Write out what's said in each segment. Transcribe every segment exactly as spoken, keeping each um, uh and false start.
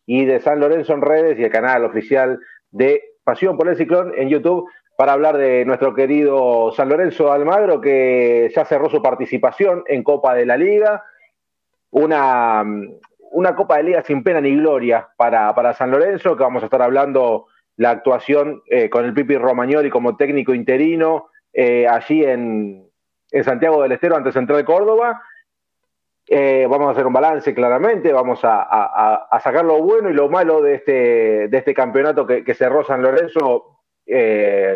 y de San Lorenzo en redes y el canal oficial de Pasión por el Ciclón en YouTube para hablar de nuestro querido San Lorenzo de Almagro, que ya cerró su participación en Copa de la Liga. Una, una Copa de Liga sin pena ni gloria para, para San Lorenzo, que vamos a estar hablando la actuación eh, con el Pipi Romagnoli como técnico interino eh, allí en, en Santiago del Estero ante Central Córdoba. Eh, vamos a hacer un balance claramente, vamos a, a, a sacar lo bueno y lo malo de este, de este campeonato que, que cerró San Lorenzo eh,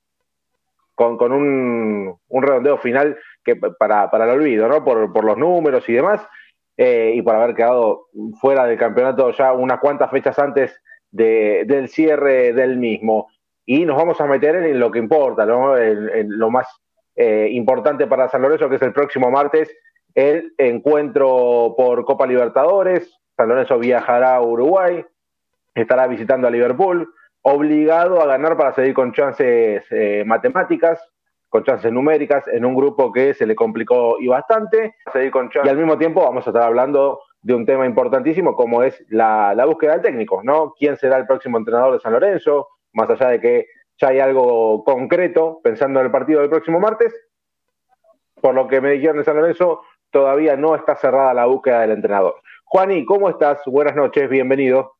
con, con un, un redondeo final que para, para el olvido, ¿no? Por, por los números y demás, eh, y por haber quedado fuera del campeonato ya unas cuantas fechas antes de, del cierre del mismo. Y nos vamos a meter en lo que importa, ¿no? en, en lo más eh, importante para San Lorenzo, que es el próximo martes, el encuentro por Copa Libertadores. San Lorenzo viajará a Uruguay, estará visitando a Liverpool, obligado a ganar para seguir con chances eh, matemáticas, con chances numéricas, en un grupo que se le complicó y bastante, seguir con chances. Y al mismo tiempo vamos a estar hablando de un tema importantísimo como es la, la búsqueda del técnico, ¿no? ¿Quién será el próximo entrenador de San Lorenzo? Más allá de que ya hay algo concreto pensando en el partido del próximo martes, por lo que me dijeron de San Lorenzo, todavía no está cerrada la búsqueda del entrenador. Juani, ¿cómo estás? Buenas noches, bienvenido.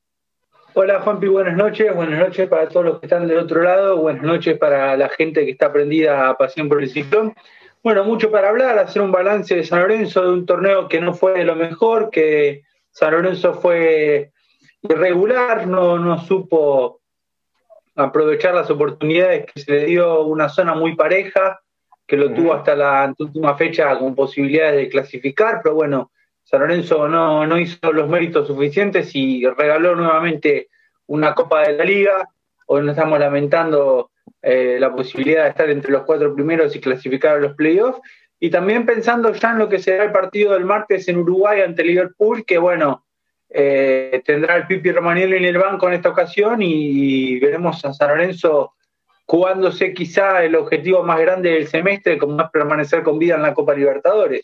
Hola Juanpi, buenas noches, buenas noches para todos los que están del otro lado, buenas noches para la gente que está prendida a Pasión por el Ciclón. Bueno, mucho para hablar, hacer un balance de San Lorenzo, de un torneo que no fue de lo mejor, que San Lorenzo fue irregular, no, no supo aprovechar las oportunidades que se le dio, una zona muy pareja, que lo uh-huh. tuvo hasta la última fecha con posibilidades de clasificar, pero bueno, San Lorenzo no, no hizo los méritos suficientes y regaló nuevamente una Copa de la Liga. Hoy nos estamos lamentando eh, la posibilidad de estar entre los cuatro primeros y clasificar a los playoffs. Y también pensando ya en lo que será el partido del martes en Uruguay ante Liverpool, que bueno, eh, tendrá el Pipi Romagnoli en el banco en esta ocasión y veremos a San Lorenzo jugándose quizá el objetivo más grande del semestre, como es permanecer con vida en la Copa Libertadores.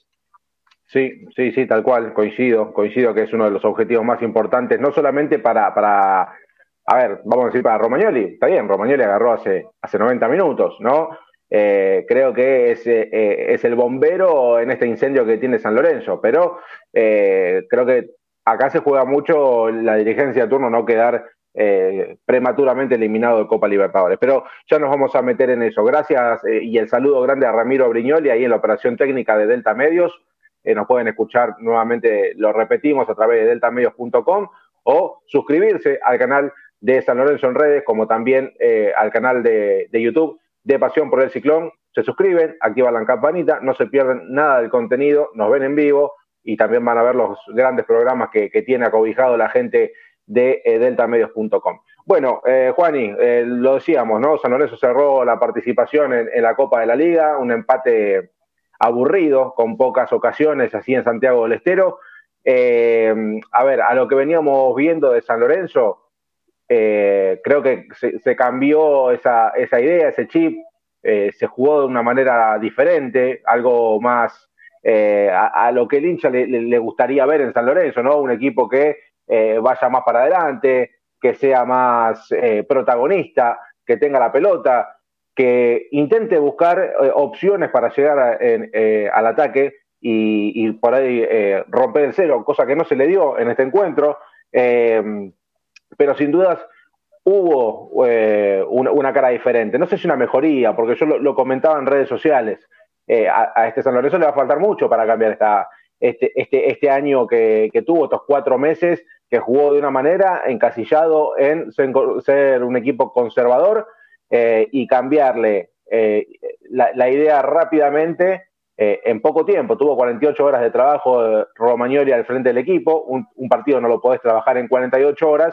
Sí, sí, sí, tal cual, coincido, coincido que es uno de los objetivos más importantes, no solamente para, para a ver, vamos a decir para Romagnoli, está bien, Romagnoli agarró hace, hace noventa minutos, ¿no? Eh, creo que es, eh, es el bombero en este incendio que tiene San Lorenzo, pero eh, creo que acá se juega mucho la dirigencia de turno no quedar eh, prematuramente eliminado de Copa Libertadores, pero ya nos vamos a meter en eso. Gracias eh, y el saludo grande a Ramiro Brignoli ahí en la operación técnica de Delta Medios. Eh, nos pueden escuchar nuevamente, lo repetimos, a través de delta medios punto com o suscribirse al canal de San Lorenzo en redes, como también eh, al canal de, de YouTube de Pasión por el Ciclón. Se suscriben, activan la campanita, no se pierden nada del contenido, nos ven en vivo y también van a ver los grandes programas que, que tiene acobijado la gente de eh, delta medios punto com. Bueno, eh, Juani, eh, lo decíamos, ¿no? San Lorenzo cerró la participación en, en la Copa de la Liga, un empate aburrido, con pocas ocasiones, así en Santiago del Estero. Eh, a ver, a lo que veníamos viendo de San Lorenzo, eh, creo que se, se cambió esa, esa idea, ese chip, eh, se jugó de una manera diferente, algo más eh, a, a lo que el hincha le, le, le gustaría ver en San Lorenzo, ¿no? Un equipo que eh, vaya más para adelante, que sea más eh, protagonista, que tenga la pelota, que intente buscar eh, opciones para llegar a, en, eh, al ataque y, y por ahí eh, romper el cero, cosa que no se le dio en este encuentro, eh, pero sin dudas hubo eh, una, una cara diferente. No sé si una mejoría, porque yo lo, lo comentaba en redes sociales, eh, a, a este San Lorenzo le va a faltar mucho para cambiar esta, este, este, este año que, que tuvo, estos cuatro meses que jugó de una manera, encasillado en ser, ser un equipo conservador, Eh, y cambiarle eh, la, la idea rápidamente eh, en poco tiempo. Tuvo cuarenta y ocho horas de trabajo eh, Romagnoli al frente del equipo. Un, un partido no lo podés trabajar en cuarenta y ocho horas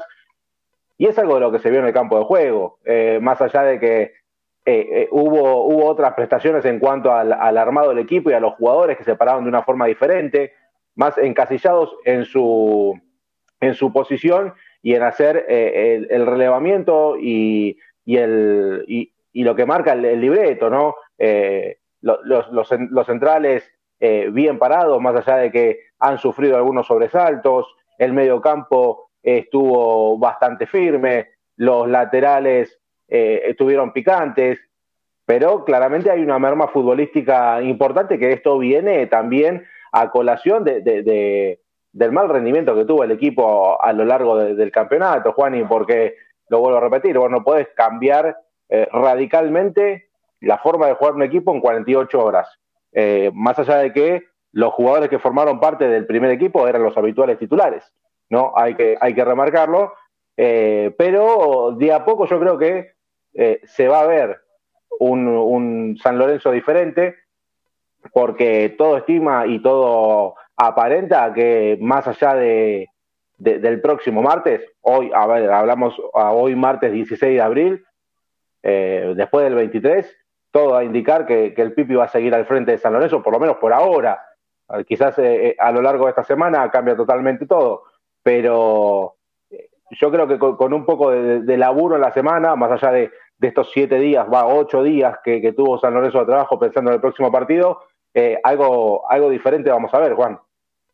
y es algo de lo que se vio en el campo de juego, eh, más allá de que eh, eh, hubo, hubo otras prestaciones en cuanto al, al armado del equipo y a los jugadores que se pararon de una forma diferente, más encasillados en su, en su posición y en hacer eh, el, el relevamiento y Y, el, y, y lo que marca el, el libreto, ¿no? Eh, los, los, los centrales eh, bien parados, más allá de que han sufrido algunos sobresaltos, el mediocampo estuvo bastante firme, los laterales eh, estuvieron picantes, pero claramente hay una merma futbolística importante, que esto viene también a colación de, de, de, del mal rendimiento que tuvo el equipo a lo largo de, del campeonato, Juani, porque, lo vuelvo a repetir, vos no podés cambiar eh, radicalmente la forma de jugar un equipo en cuarenta y ocho horas, eh, más allá de que los jugadores que formaron parte del primer equipo eran los habituales titulares, ¿no? Hay que, hay que remarcarlo, eh, pero de a poco yo creo que eh, se va a ver un, un San Lorenzo diferente, porque todo estima y todo aparenta que más allá de, de, del próximo martes, hoy, a ver, hablamos a hoy martes dieciséis de abril, eh, después del veintitrés, todo va a indicar que, que el Pipi va a seguir al frente de San Lorenzo, por lo menos por ahora. Quizás eh, a lo largo de esta semana cambia totalmente todo, pero yo creo que con, con un poco de, de laburo en la semana, más allá de, de estos siete días, va, ocho días que, que tuvo San Lorenzo de trabajo pensando en el próximo partido, eh, algo, algo diferente vamos a ver, Juan.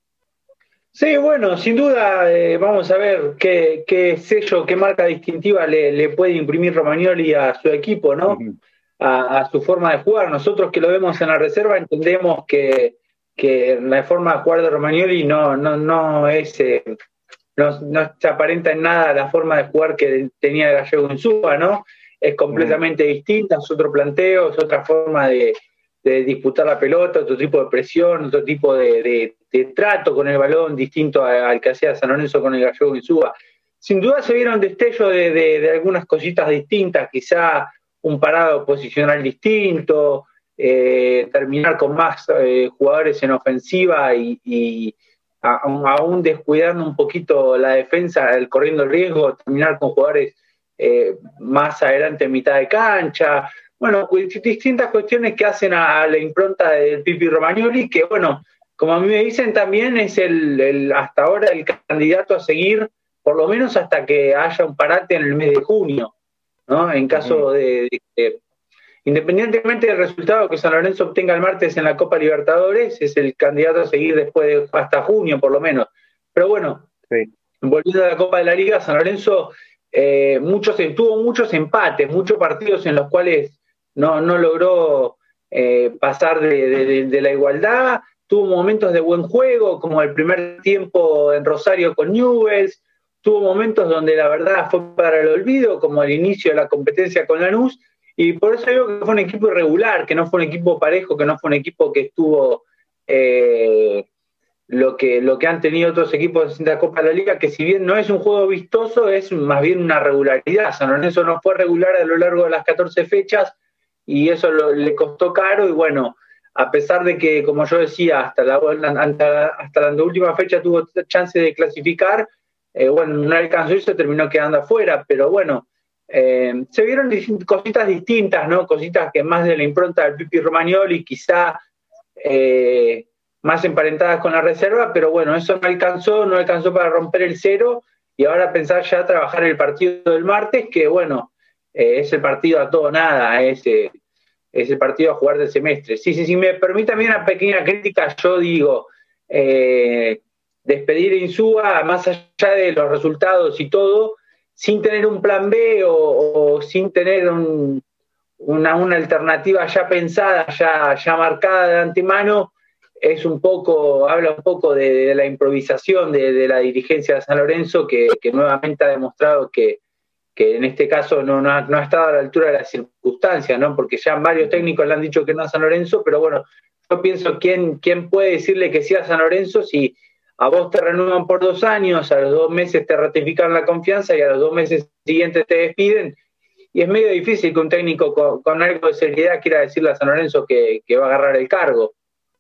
Sí, bueno, sin duda eh, vamos a ver qué, qué sello, qué marca distintiva le, le puede imprimir Romagnoli a su equipo, ¿no? Uh-huh. A, a su forma de jugar. Nosotros que lo vemos en la reserva entendemos que, que la forma de jugar de Romagnoli no, no, no es... Eh, No, no se aparenta en nada la forma de jugar que tenía Gallego Insúa, ¿no? Es completamente mm. distinta, es otro planteo, es otra forma de, de disputar la pelota, otro tipo de presión, otro tipo de, de, de trato con el balón distinto al que hacía San Lorenzo con el Gallego Insúa. Sin duda se vieron destellos de, de, de algunas cositas distintas, quizá un parado posicional distinto, eh, terminar con más eh, jugadores en ofensiva y, y aún descuidando un poquito la defensa, el corriendo el riesgo, terminar con jugadores eh, más adelante en mitad de cancha. Bueno, distintas cuestiones que hacen a, a la impronta del Pipi Romagnoli, que bueno, como a mí me dicen también es el, el hasta ahora el candidato a seguir, por lo menos hasta que haya un parate en el mes de junio, ¿no? En caso uh-huh. de, de, de independientemente del resultado que San Lorenzo obtenga el martes en la Copa Libertadores, es el candidato a seguir después de hasta junio por lo menos. Pero bueno, sí. Volviendo a la Copa de la Liga, San Lorenzo eh, muchos, tuvo muchos empates, muchos partidos en los cuales no, no logró eh, pasar de, de, de la igualdad, tuvo momentos de buen juego, como el primer tiempo en Rosario con Newell's, tuvo momentos donde la verdad fue para el olvido, como el inicio de la competencia con Lanús. Y por eso digo que fue un equipo irregular, que no fue un equipo parejo, que no fue un equipo que estuvo eh, lo, que, lo que han tenido otros equipos de la Copa de la Liga, que si bien no es un juego vistoso, es más bien una regularidad. San Lorenzo no fue regular a lo largo de las catorce fechas y eso lo, le costó caro. Y bueno, a pesar de que, como yo decía, hasta la, hasta, hasta la última fecha tuvo chance de clasificar, eh, bueno, no alcanzó y se terminó quedando afuera, pero bueno, Eh, se vieron cositas distintas, ¿no? Cositas que más de la impronta del Pipi Romagnoli, quizá eh, más emparentadas con la reserva, pero bueno, eso no alcanzó, no alcanzó para romper el cero y ahora pensar ya trabajar el partido del martes, que bueno, eh, es el partido a todo nada, es, eh, es el partido a jugar del semestre. Sí, sí, sí, me permite a mí una pequeña crítica, yo digo, eh, despedir a Insúa, más allá de los resultados y todo, sin tener un plan B o, o sin tener un, una, una alternativa ya pensada, ya, ya marcada de antemano, es un poco, habla un poco de, de la improvisación de, de la dirigencia de San Lorenzo, que, que nuevamente ha demostrado que, que en este caso no, no, ha, no ha estado a la altura de las circunstancias, ¿no? Porque ya varios técnicos le han dicho que no a San Lorenzo, pero bueno, yo pienso, ¿quién, quién puede decirle que sí a San Lorenzo si a vos te renuevan por dos años, a los dos meses te ratifican la confianza y a los dos meses siguientes te despiden? Y es medio difícil que un técnico con, con algo de seriedad quiera decirle a San Lorenzo que, que va a agarrar el cargo.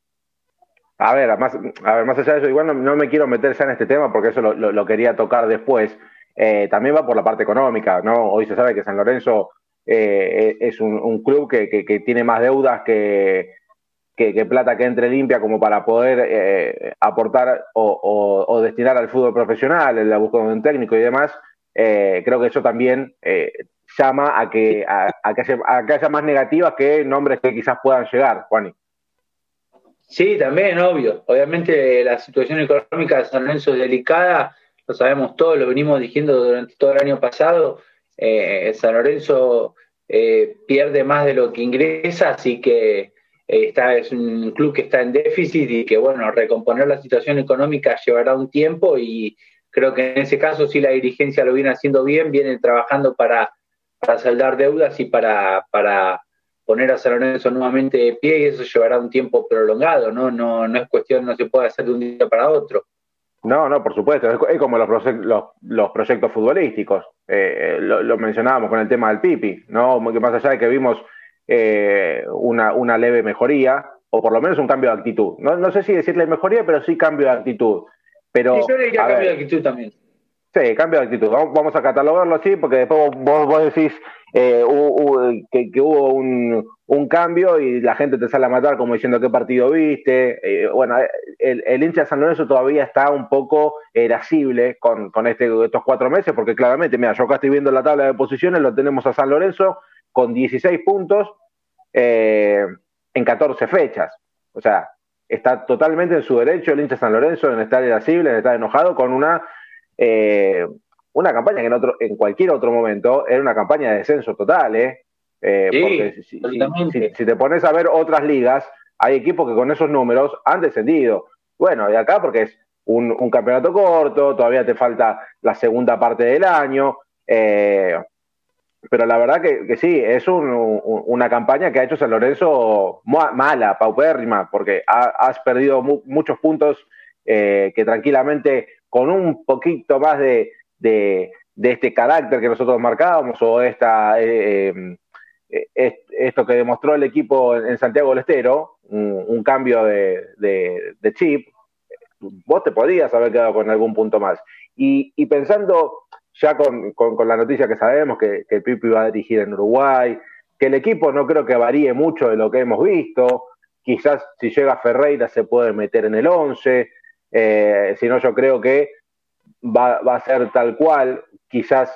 A ver, más, a ver, más allá de eso, igual no, no me quiero meter ya en este tema porque eso lo, lo, lo quería tocar después. Eh, también va por la parte económica, ¿no? Hoy se sabe que San Lorenzo eh, es un, un club que, que, que tiene más deudas que... Que, que plata que entre limpia como para poder eh, aportar o, o, o destinar al fútbol profesional, en la búsqueda de un técnico y demás. Eh, creo que eso también eh, llama a que, a, a, que haya, a que haya más negativas que nombres que quizás puedan llegar, Juani. Sí, también, obvio. Obviamente la situación económica de San Lorenzo es delicada. lo sabemos todos, lo venimos diciendo durante todo el año pasado, eh, San Lorenzo eh, pierde más de lo que ingresa, así que eh, está, es un club que está en déficit y que, bueno, recomponer la situación económica llevará un tiempo y creo que en ese caso sí la dirigencia lo viene haciendo bien, viene trabajando para, para saldar deudas y para, para poner a San Lorenzo nuevamente de pie y eso llevará un tiempo prolongado, ¿no? No, no es cuestión, no se puede hacer de un día para otro. No, no, por supuesto, es, es como los, proye- los, los proyectos futbolísticos, eh, lo, lo mencionábamos con el tema del Pipi, ¿no? Que más allá de que vimos eh, una, una leve mejoría, o por lo menos un cambio de actitud, no, no sé si decirle mejoría, pero sí cambio de actitud, Sí, yo pero, le diría a cambio de ver, actitud también. sí, cambio de actitud. Vamos, vamos a catalogarlo así porque después vos, vos decís eh, hu- hu- que, que hubo un, un cambio y la gente te sale a matar como diciendo qué partido viste. Eh, bueno, el, el hincha de San Lorenzo todavía está un poco irascible con, con este, estos cuatro meses porque claramente, mira, yo acá estoy viendo la tabla de posiciones, lo tenemos a San Lorenzo con dieciséis puntos eh, en catorce fechas. O sea, está totalmente en su derecho el hincha de San Lorenzo en estar irascible, en estar enojado con una eh, una campaña que en, otro, en cualquier otro momento era una campaña de descenso total, ¿eh? Eh, Sí, porque si, si, si, absolutamente. si, te pones a ver otras ligas, hay equipos que con esos números han descendido. Bueno, y acá porque es un, un campeonato corto, todavía te falta la segunda parte del año, eh, pero la verdad que, que sí, es un, un, una campaña que ha hecho San Lorenzo mala, paupérrima, porque ha, has perdido mu muchos puntos eh, que tranquilamente con un poquito más de, de, de este carácter que nosotros marcábamos o esta, eh, eh, esto que demostró el equipo en Santiago del Estero, un, un cambio de, de, de chip, vos te podías haber quedado con algún punto más. Y, y pensando ya con, con, con, la noticia que sabemos, que, que el Pipi va a dirigir en Uruguay, que el equipo no creo que varíe mucho de lo que hemos visto, quizás si llega Ferreira se puede meter en el once, eh, si no yo creo que va, va a ser tal cual, quizás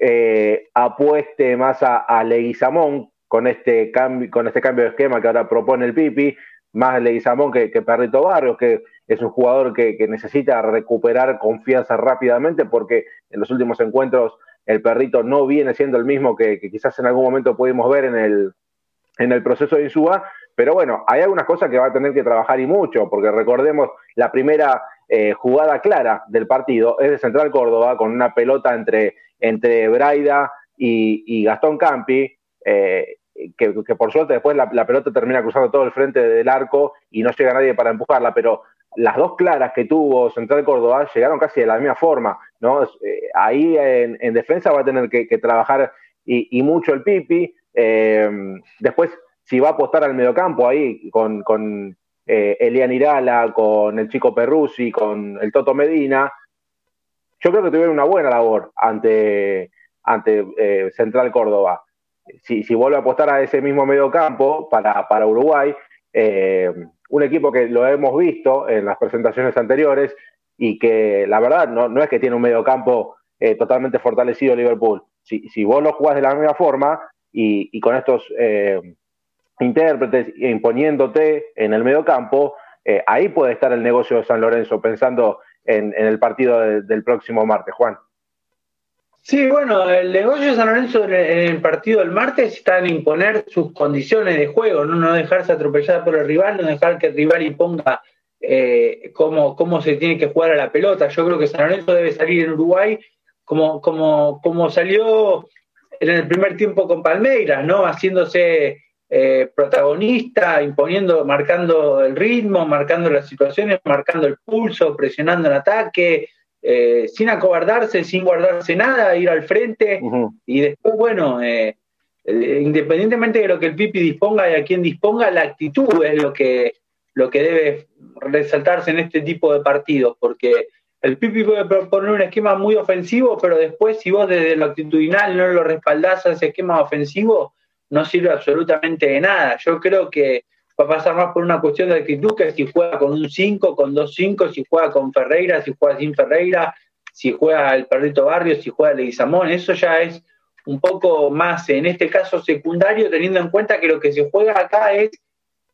eh, apueste más a, a Leguizamón con este, cambio, con este cambio de esquema que ahora propone el Pipi, más Leguizamón que, que Perrito Barrios, que es un jugador que, que necesita recuperar confianza rápidamente porque en los últimos encuentros el Perrito no viene siendo el mismo que, que quizás en algún momento pudimos ver en el, en el proceso de Insúa, pero bueno, hay algunas cosas que va a tener que trabajar y mucho, porque recordemos la primera eh, jugada clara del partido es de Central Córdoba, con una pelota entre, entre Braida y, y Gastón Campi, eh, que, que por suerte después la, la pelota termina cruzando todo el frente del arco y no llega nadie para empujarla, pero las dos claras que tuvo Central Córdoba llegaron casi de la misma forma, ¿no? Eh, ahí en, en defensa va a tener que, que trabajar y, y mucho el Pipi. Eh, después, si va a apostar al mediocampo ahí con, con eh, Elian Irala, con el Chico Perruzzi, con el Toto Medina, yo creo que tuvieron una buena labor ante, ante eh, Central Córdoba. Si, si vuelve a apostar a ese mismo mediocampo para, para Uruguay, eh, un equipo que lo hemos visto en las presentaciones anteriores y que la verdad no, no es que tiene un mediocampo eh, totalmente fortalecido Liverpool. Si, si vos lo jugás de la misma forma y, y con estos eh, intérpretes imponiéndote en el mediocampo, eh, ahí puede estar el negocio de San Lorenzo pensando en, en el partido de, del próximo martes, Juan. Sí, bueno, el negocio de San Lorenzo en el partido del martes está en imponer sus condiciones de juego, no, no dejarse atropellar por el rival, no dejar que el rival imponga eh, cómo, cómo se tiene que jugar a la pelota. Yo creo que San Lorenzo debe salir en Uruguay como, como, como salió en el primer tiempo con Palmeiras, ¿no? Haciéndose eh, protagonista, imponiendo, marcando el ritmo, marcando las situaciones, marcando el pulso, presionando en ataque. Eh, sin acobardarse, sin guardarse nada, ir al frente uh-huh. y después, bueno, eh, eh, independientemente de lo que el Pipi disponga y a quien disponga, la actitud es lo que, lo que debe resaltarse en este tipo de partidos, porque el Pipi puede proponer un esquema muy ofensivo, pero después si vos desde lo actitudinal no lo respaldás a ese esquema ofensivo, no sirve absolutamente de nada. Yo creo que va a pasar más por una cuestión de actitud que si juega con un cinco, con dos cinco, si juega con Ferreira, si juega sin Ferreira, si juega el Perrito Barrios, si juega Leguizamón. Eso ya es un poco más, en este caso, secundario, teniendo en cuenta que lo que se juega acá es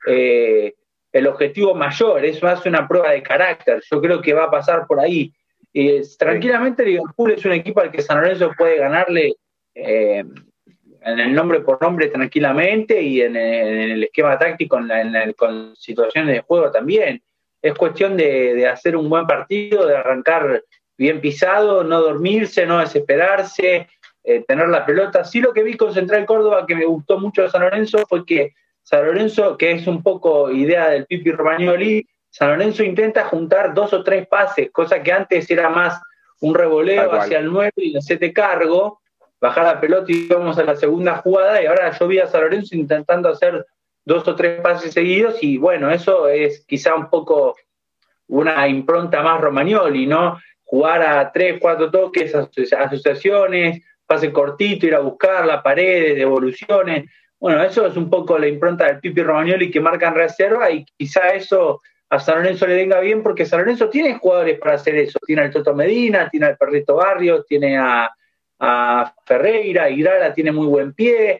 eh, el objetivo mayor, es más una prueba de carácter. Yo creo que va a pasar por ahí. Y tranquilamente sí. Liverpool es un equipo al que San Lorenzo puede ganarle eh, en el nombre por nombre tranquilamente y en el, en el esquema táctico, en la, en la, con situaciones de juego también. Es cuestión de, de hacer un buen partido, de arrancar bien pisado, no dormirse, no desesperarse, eh, tener la pelota. Sí, lo que vi con Central Córdoba que me gustó mucho de San Lorenzo fue que San Lorenzo, que es un poco idea del Pipi Romagnoli, San Lorenzo intenta juntar dos o tres pases, cosa que antes era más un revoleo hacia el nueve y hacete cargo, bajar la pelota y vamos a la segunda jugada, y ahora yo vi a San Lorenzo intentando hacer dos o tres pases seguidos, y bueno, eso es quizá un poco una impronta más Romagnoli, ¿no? Jugar a tres, cuatro toques, asociaciones, pase cortito, ir a buscarla, paredes, devoluciones. Bueno, eso es un poco la impronta del Pipi Romagnoli que marca en reserva, y quizá eso a San Lorenzo le venga bien, porque San Lorenzo tiene jugadores para hacer eso. Tiene al Toto Medina, tiene al Perrito Barrios, tiene a, a Ferreira, Igrala tiene muy buen pie,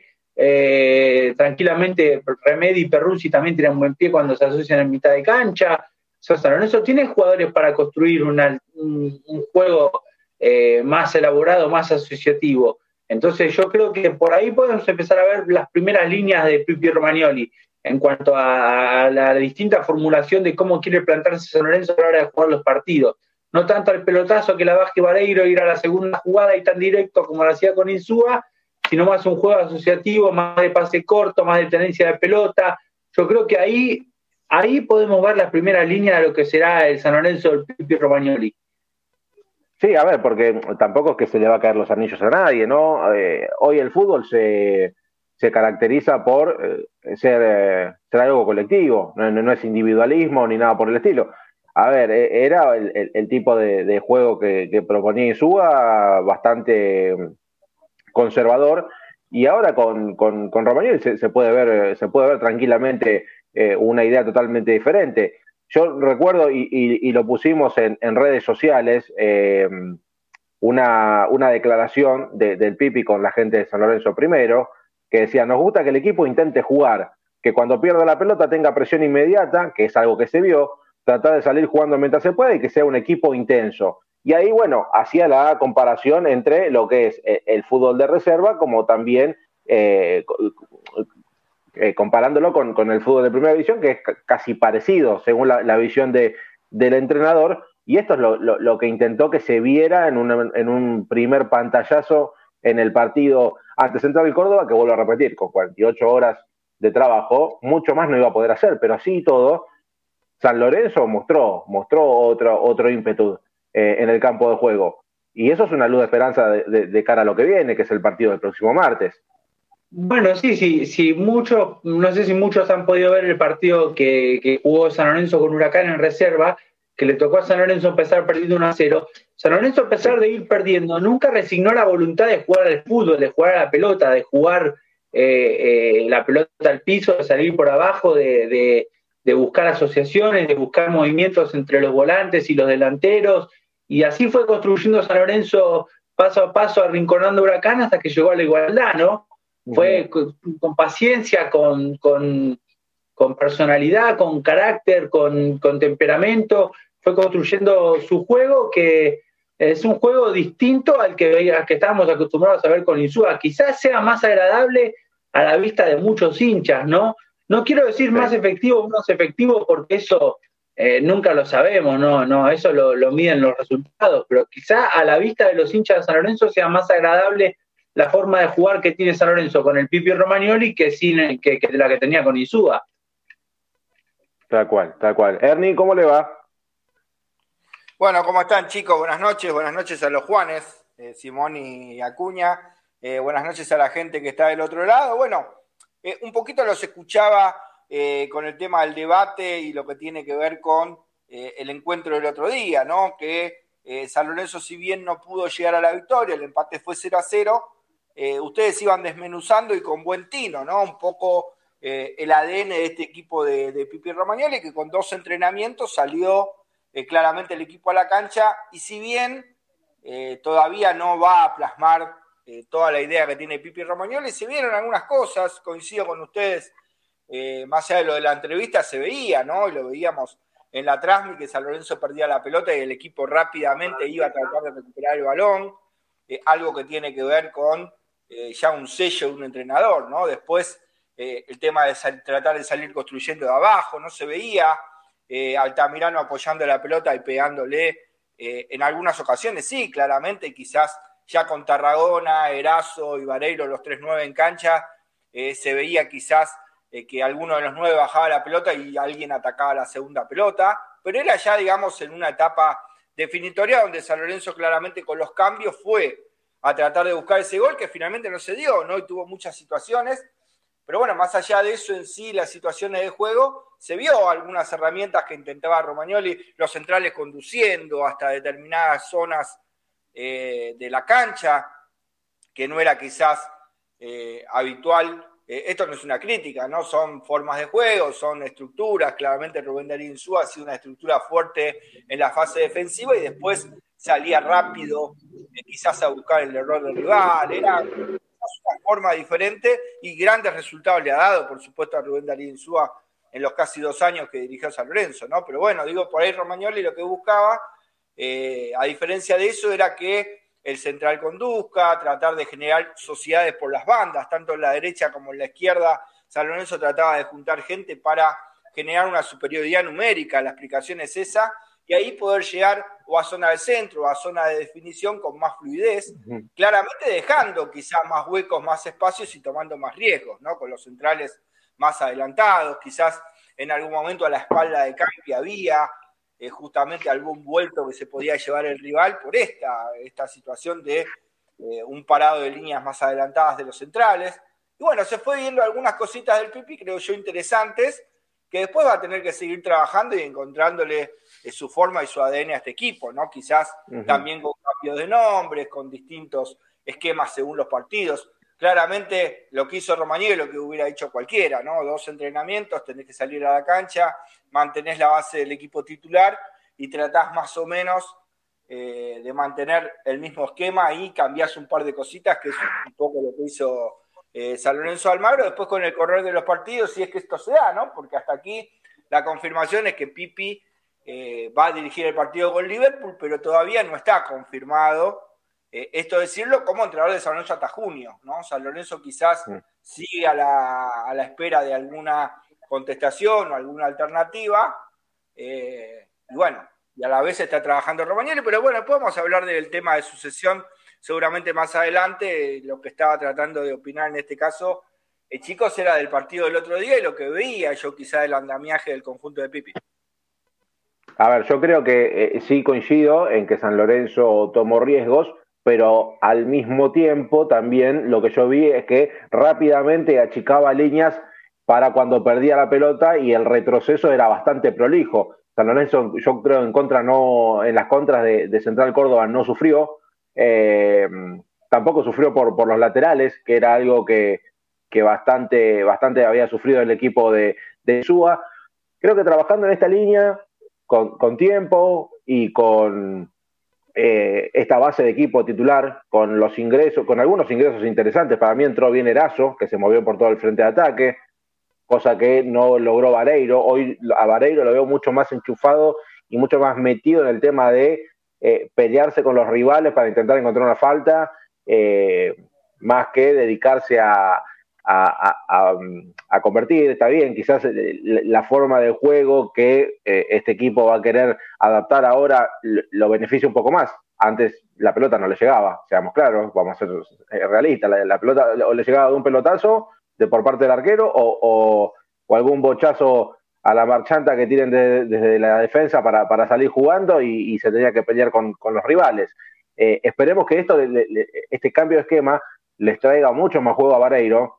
eh, tranquilamente Remedi y Perruzzi también tienen buen pie cuando se asocian en mitad de cancha. O sea, San Lorenzo tiene jugadores para construir una, un, un juego eh, más elaborado, más asociativo. Entonces yo creo que por ahí podemos empezar a ver las primeras líneas de Pipi Romagnoli en cuanto a, a la distinta formulación de cómo quiere plantarse San Lorenzo a la hora de jugar los partidos. No tanto al pelotazo que la baje Vareiro, ir a la segunda jugada y tan directo como lo hacía con Insúa, sino más un juego asociativo, más de pase corto, más de tenencia de pelota. Yo creo que ahí, ahí podemos ver las primeras líneas de lo que será el San Lorenzo del Pipi Romagnoli. Sí, a ver, porque tampoco es que se le va a caer los anillos a nadie, ¿no? Eh, hoy el fútbol se, se caracteriza por eh, ser, eh, ser algo colectivo, no, no, no es individualismo ni nada por el estilo. A ver, eh, era el, el, el tipo de, de juego que, que proponía Insúa bastante conservador, y ahora con, con, con Romagnoli se, se, puede ver, se puede ver tranquilamente eh, una idea totalmente diferente. Yo recuerdo, y, y, y lo pusimos en, en redes sociales, eh, una, una declaración de, del Pipi con la gente de San Lorenzo primero, que decía, nos gusta que el equipo intente jugar, que cuando pierda la pelota tenga presión inmediata, que es algo que se vio, tratar de salir jugando mientras se puede y que sea un equipo intenso. Y ahí, bueno, hacía la comparación entre lo que es el, el fútbol de reserva, como también eh, Eh, comparándolo con, con el fútbol de primera división, que es c- casi parecido según la, la visión de, del entrenador, y esto es lo, lo, lo que intentó que se viera en, una, en un primer pantallazo en el partido ante Central Córdoba, que vuelvo a repetir, con cuarenta y ocho horas de trabajo, mucho más no iba a poder hacer, pero así y todo, San Lorenzo mostró, mostró otro, otro ímpetu eh, en el campo de juego, y eso es una luz de esperanza de, de, de cara a lo que viene, que es el partido del próximo martes. Bueno, sí, sí, sí, muchos, no sé si muchos han podido ver el partido que, que jugó San Lorenzo con Huracán en reserva, que le tocó a San Lorenzo empezar perdiendo uno a cero. San Lorenzo, a pesar de ir perdiendo, nunca resignó la voluntad de jugar al fútbol, de jugar a la pelota, de jugar eh, eh, la pelota al piso, de salir por abajo, de, de, de buscar asociaciones, de buscar movimientos entre los volantes y los delanteros, y así fue construyendo San Lorenzo paso a paso, arrinconando Huracán hasta que llegó a la igualdad, ¿no? Fue con, con paciencia, con, con, con personalidad, con carácter, con, con temperamento, fue construyendo su juego, que es un juego distinto al que, al que estábamos acostumbrados a ver con Insúa. Quizás sea más agradable a la vista de muchos hinchas, ¿no? No quiero decir más efectivo o menos efectivo, porque eso eh, nunca lo sabemos, ¿no? No, eso lo, lo miden los resultados, pero quizá a la vista de los hinchas de San Lorenzo sea más agradable la forma de jugar que tiene San Lorenzo con el Pipi Romagnoli que, sin, que, que la que tenía con Insúa. Tal cual, tal cual. Ernie, ¿cómo le va? Bueno, ¿cómo están, chicos? Buenas noches, buenas noches a los Juanes, eh, Simón y Acuña, eh, buenas noches a la gente que está del otro lado. Bueno, eh, un poquito los escuchaba eh, con el tema del debate y lo que tiene que ver con eh, el encuentro del otro día, ¿no? Que eh, San Lorenzo, si bien no pudo llegar a la victoria, el empate fue cero a cero, eh, ustedes iban desmenuzando y con buen tino, ¿no? Un poco eh, el A D N de este equipo de, de Pipi Romagnoli, que con dos entrenamientos salió eh, claramente el equipo a la cancha, y si bien eh, todavía no va a plasmar eh, toda la idea que tiene Pipi Romagnoli, se vieron algunas cosas, coincido con ustedes, eh, más allá de lo de la entrevista se veía, ¿no? Y lo veíamos en la Trasmi, que San Lorenzo perdía la pelota y el equipo rápidamente iba a tratar de recuperar el balón, eh, algo que tiene que ver con eh, ya un sello de un entrenador, ¿no? Después eh, el tema de sal- tratar de salir construyendo de abajo, no se veía, eh, Altamirano apoyando la pelota y pegándole, eh, en algunas ocasiones sí, claramente, quizás ya con Tarragona, Erazo y Vareiro, los tres nueve en cancha, eh, se veía quizás eh, que alguno de los nueve bajaba la pelota y alguien atacaba la segunda pelota, pero era ya, digamos, en una etapa definitoria donde San Lorenzo claramente con los cambios fue a tratar de buscar ese gol que finalmente no se dio, ¿no? Y tuvo muchas situaciones, pero bueno, más allá de eso en sí, las situaciones de juego, se vio algunas herramientas que intentaba Romagnoli, los centrales conduciendo hasta determinadas zonas eh, de la cancha, que no era quizás eh, habitual. Eh, esto no es una crítica, ¿no? Son formas de juego, son estructuras. Claramente Rubén Darío Insúa ha sido una estructura fuerte en la fase defensiva y después salía rápido, eh, quizás a buscar el error del rival. Era una forma diferente y grandes resultados le ha dado, por supuesto, a Rubén Darío Insúa en los casi dos años que dirigió San Lorenzo, ¿no? Pero bueno, digo, por ahí Romagnoli lo que buscaba, eh, a diferencia de eso, era que el central conduzca, tratar de generar sociedades por las bandas, tanto en la derecha como en la izquierda. San Lorenzo trataba de juntar gente para generar una superioridad numérica, la explicación es esa, y ahí poder llegar o a zona de centro o a zona de definición con más fluidez, uh-huh. claramente dejando quizás más huecos, más espacios y tomando más riesgos, ¿no? Con los centrales más adelantados, quizás en algún momento a la espalda de Campi había eh, justamente algún vuelto que se podía llevar el rival por esta, esta situación de eh, un parado de líneas más adelantadas de los centrales. Y bueno, se fue viendo algunas cositas del Pipi, creo yo, interesantes, que después va a tener que seguir trabajando y encontrándole eh, su forma y su A D N a este equipo, ¿no? Quizás uh-huh. también con cambios de nombres, con distintos esquemas según los partidos. Claramente lo que hizo Romagnoli es lo que hubiera hecho cualquiera, ¿no? Dos entrenamientos, tenés que salir a la cancha, mantenés la base del equipo titular y tratás más o menos eh, de mantener el mismo esquema y cambiás un par de cositas, que es un poco lo que hizo eh, San Lorenzo Almagro. Después con el correr de los partidos, si es que esto se da, ¿no? Porque hasta aquí la confirmación es que Pipi eh, va a dirigir el partido con Liverpool, pero todavía no está confirmado. Eh, esto decirlo como entrenador de San Lorenzo hasta junio, ¿no? San Lorenzo quizás sí. sigue a la, a la espera de alguna contestación o alguna alternativa, eh, y bueno, y a la vez está trabajando Romagnoli, pero bueno, podemos hablar del tema de sucesión seguramente más adelante. Lo que estaba tratando de opinar en este caso, eh, chicos, era del partido del otro día y lo que veía yo quizás del andamiaje del conjunto de Pipi. A ver, yo creo que eh, sí coincido en que San Lorenzo tomó riesgos, pero al mismo tiempo también lo que yo vi es que rápidamente achicaba líneas para cuando perdía la pelota y el retroceso era bastante prolijo. San Lorenzo, yo creo, en contra no, en las contras de, de Central Córdoba no sufrió, eh, tampoco sufrió por, por los laterales, que era algo que, que bastante, bastante había sufrido el equipo de, de Insúa. Creo que trabajando en esta línea, con, con tiempo y con Eh, esta base de equipo titular, con los ingresos, con algunos ingresos interesantes. Para mí entró bien Erazo, que se movió por todo el frente de ataque, cosa que no logró Vareiro. Hoy a Vareiro lo veo mucho más enchufado y mucho más metido en el tema de eh, pelearse con los rivales para intentar encontrar una falta, eh, más que dedicarse a, a, a, a convertir. Está bien, quizás la forma de juego que eh, este equipo va a querer adaptar ahora lo beneficia un poco más. Antes la pelota no le llegaba, seamos claros, vamos a ser realistas, la, la pelota o le llegaba de un pelotazo de por parte del arquero o, o, o algún bochazo a la marchanta que tiren de, desde la defensa para, para salir jugando y, y se tenía que pelear con, con los rivales. Eh, esperemos que esto, este cambio de esquema les traiga mucho más juego a Vareiro,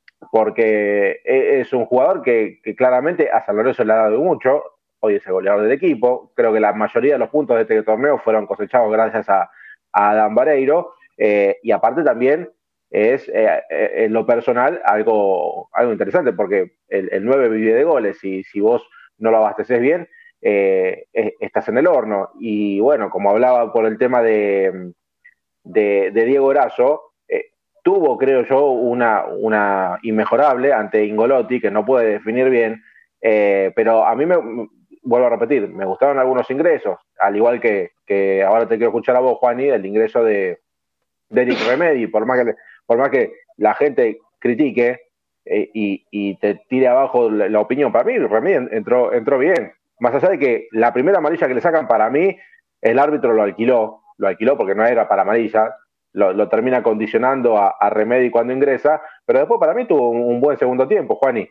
porque es un jugador que, que claramente a San Lorenzo le ha dado mucho. Hoy es el goleador del equipo. Creo que la mayoría de los puntos de este torneo fueron cosechados gracias a, a Adán Vareiro, eh, y aparte también es eh, en lo personal algo, algo interesante, porque el, el nueve vive de goles y si vos no lo abasteces bien, eh, estás en el horno. Y bueno, como hablaba por el tema de, de, de Diego Erazo, tuvo, creo yo, una, una inmejorable ante Ingolotti, que no puede definir bien, eh, pero a mí me, vuelvo a repetir, me gustaron algunos ingresos, al igual que, que ahora te quiero escuchar a vos, Juani, el ingreso de, de Eric Remedi, por más que, por más que la gente critique eh, y, y te tire abajo la, la opinión, para mí Remedi entró, entró bien, más allá de que la primera amarilla que le sacan, para mí, el árbitro lo alquiló, lo alquiló porque no era para amarilla, lo, lo termina condicionando a, a Remedi cuando ingresa, pero después para mí tuvo un, un buen segundo tiempo, Juani.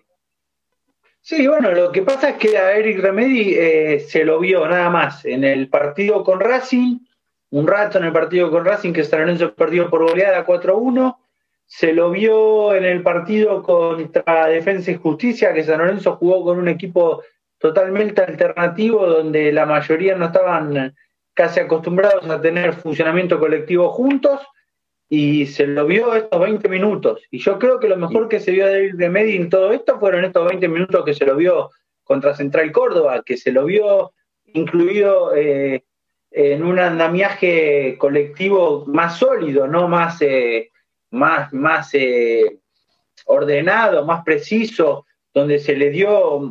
Sí, bueno, lo que pasa es que a Eric Remedi eh, se lo vio nada más en el partido con Racing, un rato en el partido con Racing, que San Lorenzo perdió por goleada cuatro a uno, se lo vio en el partido contra Defensa y Justicia, que San Lorenzo jugó con un equipo totalmente alternativo, donde la mayoría no estaban casi acostumbrados a tener funcionamiento colectivo juntos, y se lo vio estos veinte minutos. Y yo creo que lo mejor que se vio de Remedi en todo esto fueron estos veinte minutos que se lo vio contra Central Córdoba, que se lo vio incluido eh, en un andamiaje colectivo más sólido, ¿no? Más, eh, más, más eh, ordenado, más preciso, donde se le dio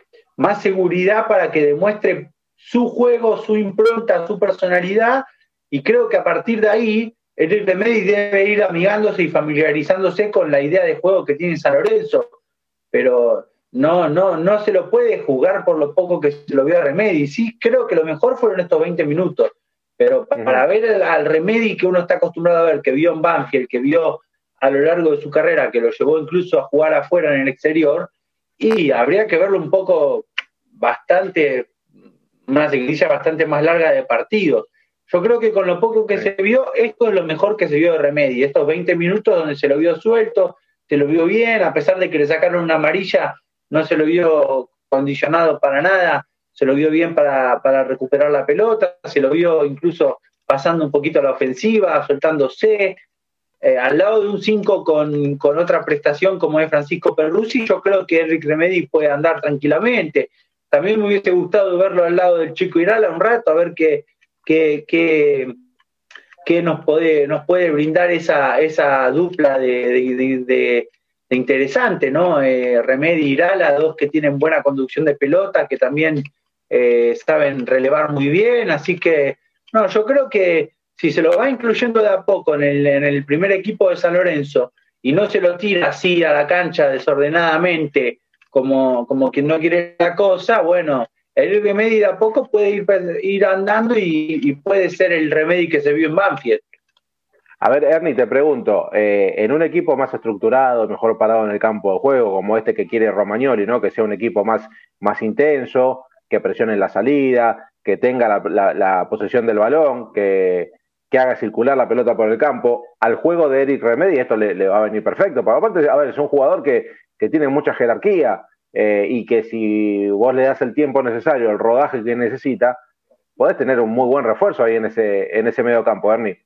más seguridad para que demuestre su juego, su impronta, su personalidad, y creo que a partir de ahí el Remedi debe ir amigándose y familiarizándose con la idea de juego que tiene San Lorenzo, pero no, no, no se lo puede jugar por lo poco que se lo vio a Remedi. Sí, creo que lo mejor fueron estos veinte minutos, pero para uh-huh. ver al Remedi que uno está acostumbrado a ver, que vio en Banfield, que vio a lo largo de su carrera, que lo llevó incluso a jugar afuera en el exterior, y habría que verlo un poco bastante, una seguidilla bastante más larga de partidos. Yo creo que con lo poco que se vio, esto es lo mejor que se vio de Remedi. Estos veinte minutos donde se lo vio suelto, se lo vio bien, a pesar de que le sacaron una amarilla, no se lo vio condicionado para nada, se lo vio bien para, para recuperar la pelota, se lo vio incluso pasando un poquito a la ofensiva, soltándose. Eh, al lado de un cinco con, con otra prestación como es Francisco Perruzzi, yo creo que Eric Remedi puede andar tranquilamente. También me hubiese gustado verlo al lado del Chico Irala un rato, a ver qué que, que, que nos puede nos puede brindar esa, esa dupla de, de, de, de interesante, ¿no? Eh, Remedi y Irala, dos que tienen buena conducción de pelota, que también eh, saben relevar muy bien, así que no, yo creo que si se lo va incluyendo de a poco en el, en el primer equipo de San Lorenzo y no se lo tira así a la cancha desordenadamente como, como quien no quiere la cosa, bueno, el Remedi de a poco puede ir, ir andando y, y puede ser el Remedi que se vio en Banfield. A ver, Ernie, te pregunto, eh, en un equipo más estructurado, mejor parado en el campo de juego, como este que quiere Romagnoli, ¿no? Que sea un equipo más, más intenso, que presione en la salida, que tenga la, la, la posesión del balón, que, que haga circular la pelota por el campo, al juego de Eric Remedi esto le, le va a venir perfecto. Porque aparte, a ver, es un jugador que, que tiene mucha jerarquía, Eh, y que si vos le das el tiempo necesario, el rodaje que necesita, podés tener un muy buen refuerzo ahí en ese, en ese medio campo, Ernie.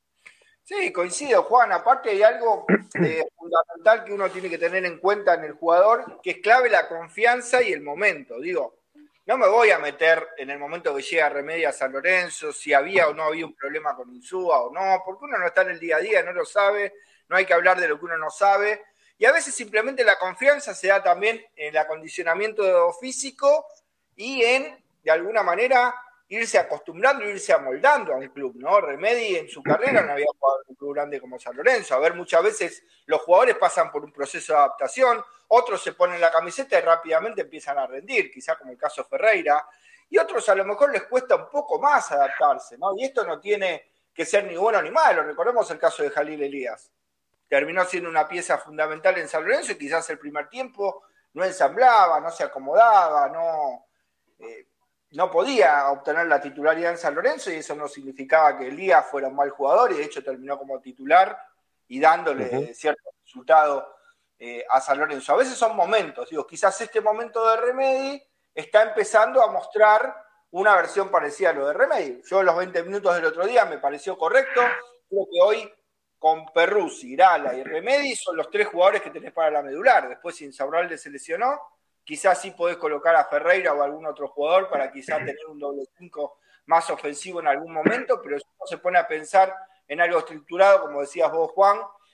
Sí, coincido, Juan. Aparte hay algo eh, fundamental que uno tiene que tener en cuenta en el jugador, que es clave la confianza y el momento. Digo, no me voy a meter en el momento que llega Remedi a San Lorenzo, si había o no había un problema con Insúa o no, porque uno no está en el día a día, no lo sabe, no hay que hablar de lo que uno no sabe. Y a veces simplemente la confianza se da también en el acondicionamiento físico y en, de alguna manera, irse acostumbrando, irse amoldando al club, ¿no? Remedi en su carrera no había jugado en un club grande como San Lorenzo. A ver, muchas veces los jugadores pasan por un proceso de adaptación, otros se ponen la camiseta y rápidamente empiezan a rendir, quizá como el caso Ferreira, y otros a lo mejor les cuesta un poco más adaptarse, ¿no? Y esto no tiene que ser ni bueno ni malo. Recordemos el caso de Jalil Elías. Terminó siendo una pieza fundamental en San Lorenzo y quizás el primer tiempo no ensamblaba, no se acomodaba, no, eh, no podía obtener la titularidad en San Lorenzo, y eso no significaba que Elías fuera un mal jugador, y de hecho terminó como titular y dándole uh-huh. cierto resultado eh, a San Lorenzo. A veces son momentos, digo, quizás este momento de Remedi está empezando a mostrar una versión parecida a lo de Remedi. Yo los veinte minutos del otro día me pareció correcto, creo que hoy con Perruzzi, Irala y Remedi son los tres jugadores que tenés para la medular. Después, si Insaurralde se lesionó, quizás sí podés colocar a Ferreira o a algún otro jugador para quizás tener un doble cinco más ofensivo en algún momento, pero si uno se pone a pensar en algo estructurado, como decías vos, Juan,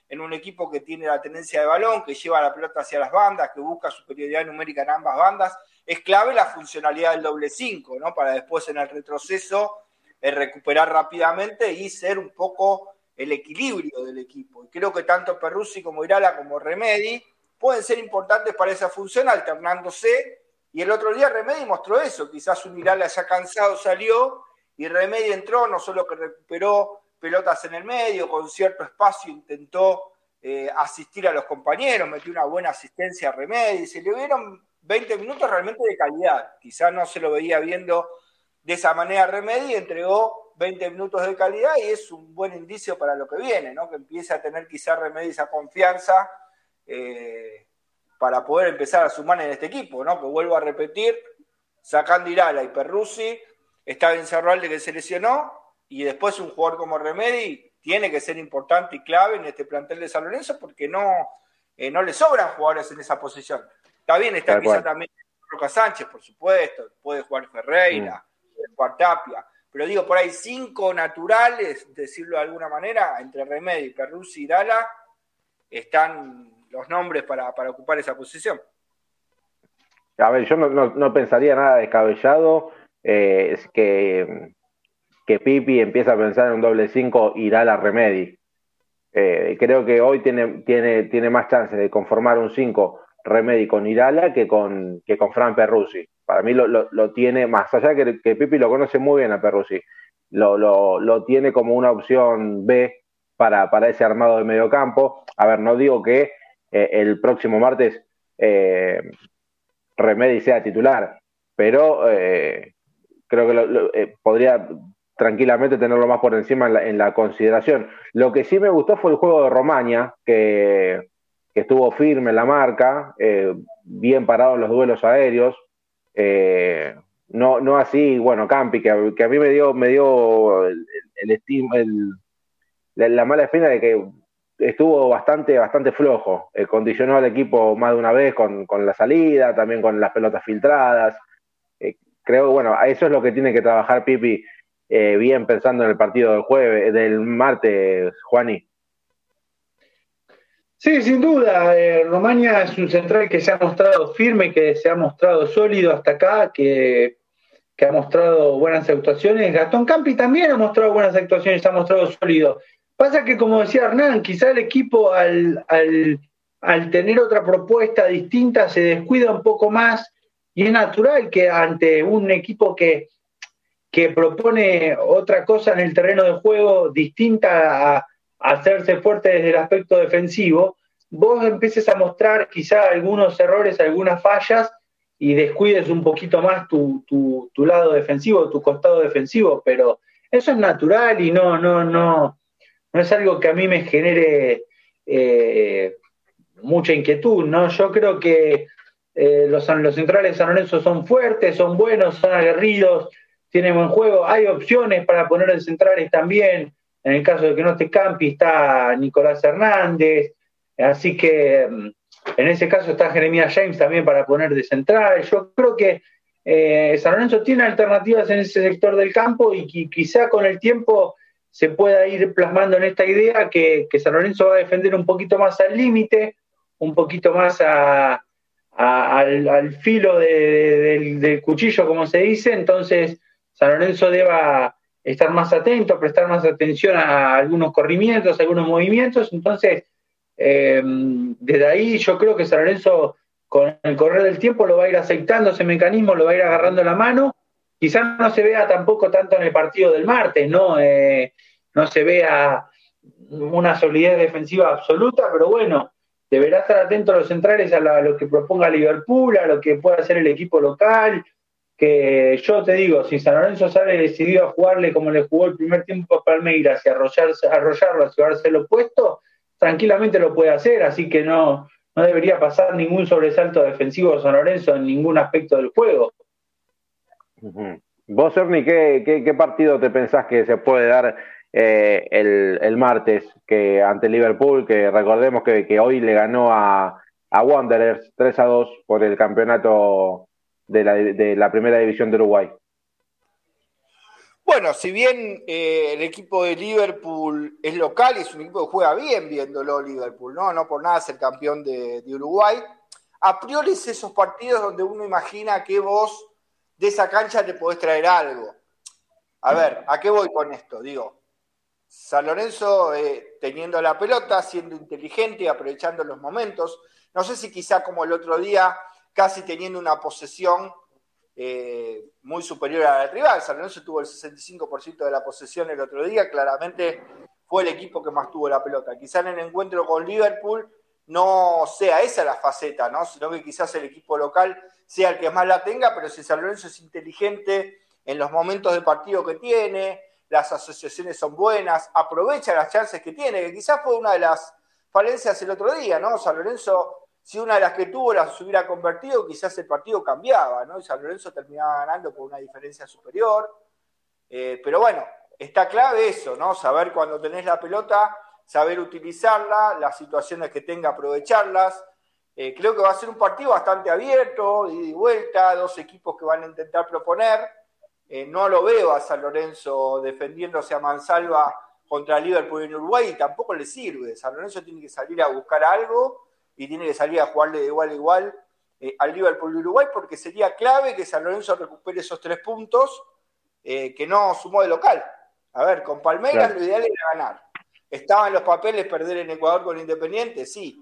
en un equipo que tiene la tenencia de balón, que lleva la pelota hacia las bandas, que busca superioridad numérica en ambas bandas. Es clave la funcionalidad del doble cinco, ¿no? Para después en el retroceso eh, recuperar rápidamente y ser un poco el equilibrio del equipo. Y creo que tanto Perruzzi como Irala como Remedi pueden ser importantes para esa función, alternándose. Y el otro día Remedi mostró eso. Quizás un Irala ya cansado salió y Remedi entró, no solo que recuperó pelotas en el medio, con cierto espacio intentó eh, asistir a los compañeros, metió una buena asistencia a Remedi. Se le dieron veinte minutos realmente de calidad. Quizás no se lo veía viendo de esa manera Remedi, entregó veinte minutos de calidad y es un buen indicio para lo que viene, ¿no? Que empiece a tener quizás Remedi esa confianza eh, para poder empezar a sumar en este equipo, ¿no? Que vuelvo a repetir, sacando Irala y Perruzzi, está Benzarralde que se lesionó y después un jugador como Remedi tiene que ser importante y clave en este plantel de San Lorenzo porque no, eh, no le sobran jugadores en esa posición. Está bien, está quizá también Roca Sánchez, por supuesto, puede jugar Ferreira, mm. puede jugar Tapia, pero digo, por ahí cinco naturales, decirlo de alguna manera, entre Remedi, Perruzzi y Irala, están los nombres para, para ocupar esa posición. A ver, yo no, no, no pensaría nada descabellado, eh, es que, que Pipi empieza a pensar en un doble cinco Irala Remedi. Eh, creo que hoy tiene, tiene, tiene más chances de conformar un cinco Remedi con Irala que con, que con Fran Perruzzi. Para mí lo, lo, lo tiene, más allá que, que Pipi lo conoce muy bien a Perruzzi, lo, lo, lo tiene como una opción B para, para ese armado de mediocampo. A ver, no digo que eh, el próximo martes eh, Remedi sea titular, pero eh, creo que lo, lo, eh, podría tranquilamente tenerlo más por encima en la, en la consideración. Lo que sí me gustó fue el juego de Romaña, que, que estuvo firme en la marca, eh, bien parado en los duelos aéreos, eh, no, no así, bueno, Campi, que, que a mí me dio, me dio el, el, el, el la, la mala espina de que estuvo bastante, bastante flojo, eh, condicionó al equipo más de una vez con, con la salida, también con las pelotas filtradas. Eh, creo, bueno, eso es lo que tiene que trabajar Pipi eh, bien pensando en el partido del jueves, del martes, Juani. Sí, sin duda, eh, Romaña es un central que se ha mostrado firme, que se ha mostrado sólido hasta acá, que, que ha mostrado buenas actuaciones. Gastón Campi también ha mostrado buenas actuaciones, se ha mostrado sólido. Pasa que, como decía Hernán, quizá el equipo al, al, al tener otra propuesta distinta se descuida un poco más y es natural que ante un equipo que, que propone otra cosa en el terreno de juego distinta a, a hacerse fuerte desde el aspecto defensivo, vos empieces a mostrar quizá algunos errores, algunas fallas y descuides un poquito más tu, tu, tu lado defensivo, tu costado defensivo, pero eso es natural y no, no, no, no es algo que a mí me genere eh, mucha inquietud, ¿no? Yo creo que eh, los, los centrales de San Lorenzo son fuertes, son buenos, son aguerridos, tienen buen juego, hay opciones para poner en centrales también, en el caso de que no esté Campi está Nicolás Hernández, así que en ese caso está Jeremías James también para poner de central. Yo creo que eh, San Lorenzo tiene alternativas en ese sector del campo y que quizá con el tiempo se pueda ir plasmando en esta idea que, que San Lorenzo va a defender un poquito más al límite, un poquito más a, a, al, al filo de, de, del, del cuchillo, como se dice. Entonces San Lorenzo deba estar más atento, prestar más atención a algunos corrimientos, a algunos movimientos. Entonces, eh, desde ahí yo creo que San Lorenzo, con el correr del tiempo, lo va a ir aceptando ese mecanismo, lo va a ir agarrando la mano. Quizás no se vea tampoco tanto en el partido del martes, ¿no? Eh, no se vea una solidez defensiva absoluta, pero bueno, deberá estar atento a los centrales, a, la, a lo que proponga Liverpool, a lo que pueda hacer el equipo local, que yo te digo, si San Lorenzo sale decidido a jugarle como le jugó el primer tiempo a Palmeiras y arrollarse, arrollarlo, llevarse el opuesto, tranquilamente lo puede hacer, así que no, no debería pasar ningún sobresalto defensivo de San Lorenzo en ningún aspecto del juego. Uh-huh. Vos, Ernie, ¿qué, qué, ¿qué partido te pensás que se puede dar eh, el, el martes que ante Liverpool, que recordemos que, que hoy le ganó a, a Wanderers tres a dos por el campeonato de la, de la primera división de Uruguay? Bueno, si bien eh, el equipo de Liverpool es local y es un equipo que juega bien viéndolo Liverpool, ¿no? No por nada es el campeón de, de Uruguay. A priori es esos partidos donde uno imagina que vos de esa cancha te podés traer algo. A ver, ¿a qué voy con esto? Digo, San Lorenzo eh, teniendo la pelota, siendo inteligente, aprovechando los momentos. No sé si quizá como el otro día, casi teniendo una posesión Eh, muy superior al rival. San Lorenzo tuvo el sesenta y cinco por ciento de la posesión el otro día, claramente fue el equipo que más tuvo la pelota. Quizá en el encuentro con Liverpool no sea esa la faceta, ¿no? Sino que quizás el equipo local sea el que más la tenga, pero si San Lorenzo es inteligente en los momentos de partido que tiene, las asociaciones son buenas, aprovecha las chances que tiene, que quizás fue una de las falencias el otro día, ¿no? San Lorenzo, si una de las que tuvo las hubiera convertido, quizás el partido cambiaba, ¿no? Y San Lorenzo terminaba ganando por una diferencia superior. Eh, pero bueno, está clave eso, ¿no? Saber cuando tenés la pelota, saber utilizarla, las situaciones que tenga, aprovecharlas. Eh, creo que va a ser un partido bastante abierto, ida y vuelta, dos equipos que van a intentar proponer. Eh, no lo veo a San Lorenzo defendiéndose a mansalva contra Liverpool en Uruguay y tampoco le sirve. San Lorenzo tiene que salir a buscar algo y tiene que salir a jugarle de igual a igual eh, al Liverpool de Uruguay, porque sería clave que San Lorenzo recupere esos tres puntos eh, que no sumó de local. A ver, con Palmeiras claro. Lo ideal era ganar. ¿Estaba en los papeles perder en Ecuador con Independiente? Sí.